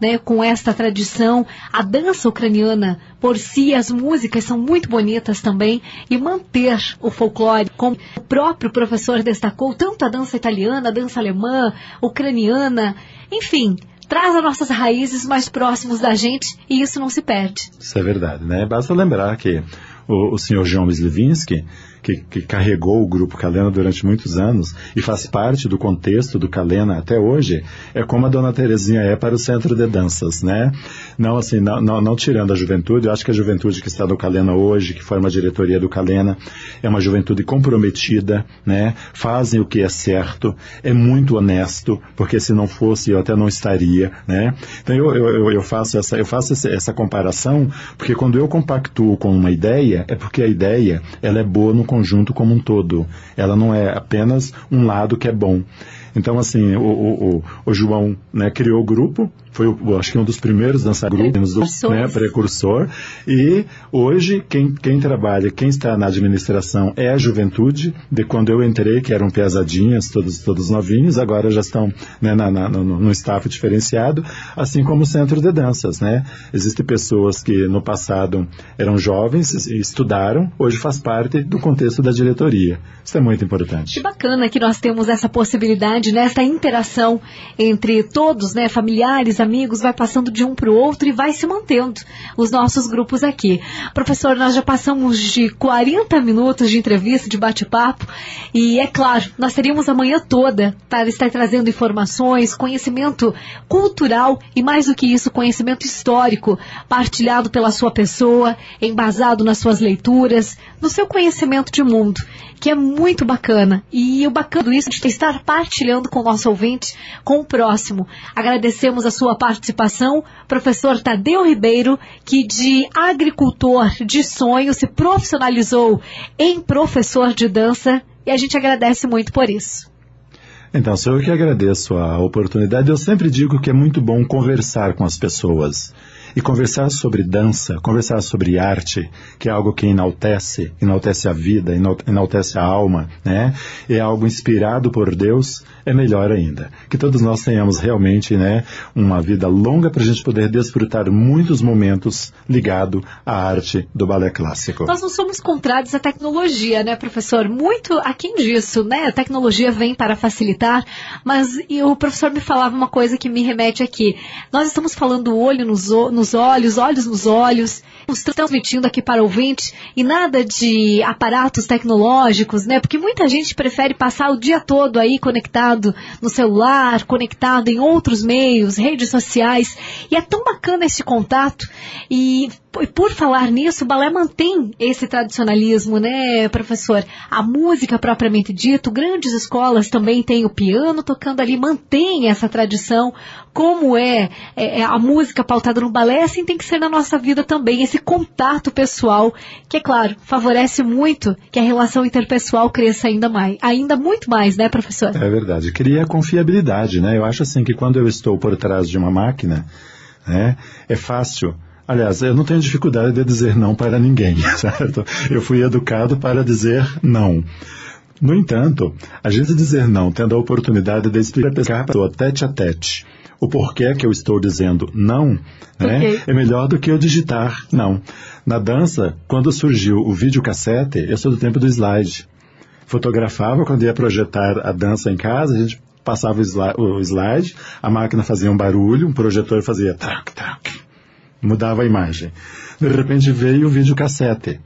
né, com esta tradição. A dança ucraniana por si, as músicas são muito bonitas também, e manter o folclore, como o próprio professor destacou, tanto a dança italiana, a dança alemã, ucraniana, enfim, traz as nossas raízes mais próximos da gente, e isso não se perde. Isso é verdade, né? Basta lembrar que o, o senhor João Myslevinski, que, que carregou o grupo Kalena durante muitos anos e faz parte do contexto do Kalena até hoje, é como a Dona Terezinha é para o Centro de Danças, né? Não, assim, não, não, não tirando a juventude, eu acho que a juventude que está no Kalena hoje, que forma a diretoria do Kalena, é uma juventude comprometida, né? Fazem o que é certo, é muito honesto, porque se não fosse eu até não estaria, né? Então eu, eu, eu faço, essa, eu faço essa comparação, porque quando eu compactuo com uma ideia, é porque a ideia ela é boa no conjunto como um todo. Ela não é apenas um lado que é bom. Então, assim, o, o, o, o João, né, criou o grupo, foi, o, acho que um dos primeiros dançar grupos, do, né, precursor, e hoje quem, quem trabalha, quem está na administração é a juventude, de quando eu entrei, que eram piazadinhas, todos, todos novinhos, agora já estão, né, na, na, no, no staff diferenciado, assim como o Centro de Danças, né? Existem pessoas que no passado eram jovens e estudaram, hoje faz parte do contexto da diretoria. Isso é muito importante. Que bacana que nós temos essa possibilidade, nessa interação entre todos, né, familiares, amigos, vai passando de um para o outro e vai se mantendo os nossos grupos aqui. Professor, nós já passamos de quarenta minutos de entrevista, de bate-papo, e é claro, nós teríamos a manhã toda para estar trazendo informações, conhecimento cultural e, mais do que isso, conhecimento histórico, partilhado pela sua pessoa, embasado nas suas leituras, no seu conhecimento de mundo, que é muito bacana. E o bacana disso de estar partilhando com o nosso ouvinte, com o próximo. Agradecemos a sua participação, professor Tadeu Ribeiro, que de agricultor de sonho se profissionalizou em professor de dança, e a gente agradece muito por isso. Então, sou eu que agradeço a oportunidade. Eu sempre digo que é muito bom conversar com as pessoas. E conversar sobre dança, conversar sobre arte, que é algo que enaltece, enaltece a vida, enaltece a alma, né? É algo inspirado por Deus, é melhor ainda. Que todos nós tenhamos realmente, né, uma vida longa para a gente poder desfrutar muitos momentos ligados à arte do balé clássico. Nós não somos contrários à tecnologia, né, professor? Muito aquém disso, né? A tecnologia vem para facilitar, mas e o professor me falava uma coisa que me remete aqui. Nós estamos falando olho nos, nos olhos, olhos nos olhos, estamos transmitindo aqui para o ouvinte, e nada de aparatos tecnológicos, né? Porque muita gente prefere passar o dia todo aí conectado no celular, conectado em outros meios, redes sociais, e é tão bacana esse contato. E por falar nisso, o balé mantém esse tradicionalismo, né, professor? A música propriamente dito, grandes escolas também têm o piano tocando ali, mantém essa tradição. Como é, é a música pautada no balé, assim tem que ser na nossa vida também, esse contato pessoal, que é claro, favorece muito que a relação interpessoal cresça ainda mais, ainda muito mais, né, professor? É verdade, cria confiabilidade, né? Eu acho assim que quando eu estou por trás de uma máquina, né, é fácil. Aliás, eu não tenho dificuldade de dizer não para ninguém, certo? Eu fui educado para dizer não. No entanto, a gente dizer não, tendo a oportunidade de explicar a pessoa tete a tete o porquê que eu estou dizendo não, né, okay, é melhor do que eu digitar não. Na dança, quando surgiu o videocassete, eu sou do tempo do slide. Fotografava quando ia projetar a dança em casa, a gente passava o slide, o slide, a máquina fazia um barulho, um projetor fazia trac, trac, mudava a imagem. De repente veio o videocassete.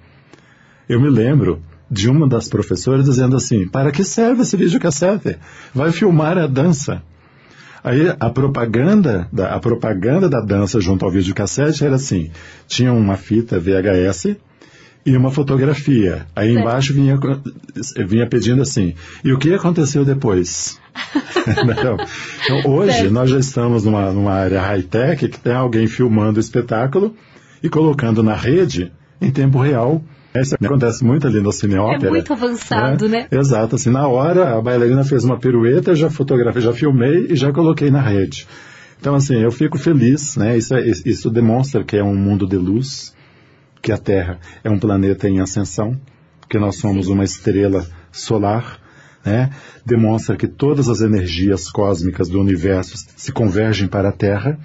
Eu me lembro de uma das professoras dizendo assim: para que serve esse videocassete? Vai filmar a dança. Aí a propaganda, da, a propaganda da dança junto ao videocassete era assim: tinha uma fita V H S e uma fotografia. Aí certo, embaixo vinha, vinha pedindo assim: e o que aconteceu depois? Então, hoje certo, nós já estamos numa, numa área high-tech que tem alguém filmando o espetáculo e colocando na rede em tempo real. Isso acontece muito ali no Cine Ópera. É muito avançado, né? né? Exato, assim, na hora a bailarina fez uma pirueta, já fotografei, já filmei e já coloquei na rede. Então, assim, eu fico feliz, né? Isso, é, isso demonstra que é um mundo de luz, que a Terra é um planeta em ascensão, que nós somos Sim. uma estrela solar, né? Demonstra que todas as energias cósmicas do universo se convergem para a Terra,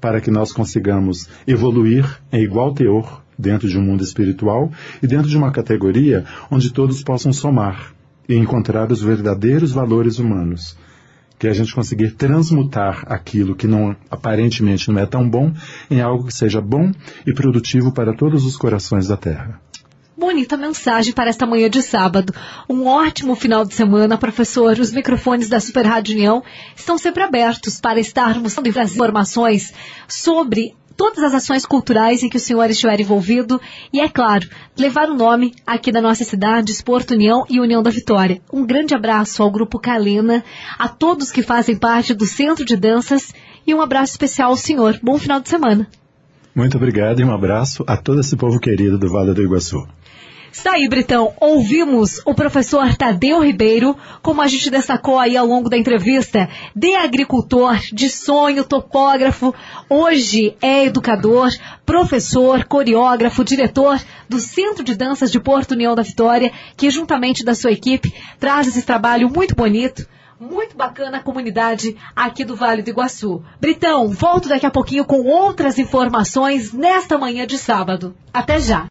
para que nós consigamos evoluir em igual teor dentro de um mundo espiritual e dentro de uma categoria onde todos possam somar e encontrar os verdadeiros valores humanos. Que a gente conseguir transmutar aquilo que não, aparentemente não é tão bom em algo que seja bom e produtivo para todos os corações da Terra. Bonita mensagem para esta manhã de sábado. Um ótimo final de semana, professor. Os microfones da Super Rádio União estão sempre abertos para estarmos dando as informações sobre todas as ações culturais em que o senhor estiver envolvido e, é claro, levar o nome aqui da nossa cidade, Porto União e União da Vitória. Um grande abraço ao Grupo Calena, a todos que fazem parte do Centro de Danças e um abraço especial ao senhor. Bom final de semana. Muito obrigado e um abraço a todo esse povo querido do Vale do Iguaçu. Está aí, Britão. Ouvimos o professor Tadeu Ribeiro, como a gente destacou aí ao longo da entrevista, de agricultor, de sonho, topógrafo, hoje é educador, professor, coreógrafo, diretor do Centro de Danças de Porto União da Vitória, que juntamente da sua equipe traz esse trabalho muito bonito, muito bacana à comunidade aqui do Vale do Iguaçu. Britão, volto daqui a pouquinho com outras informações nesta manhã de sábado. Até já!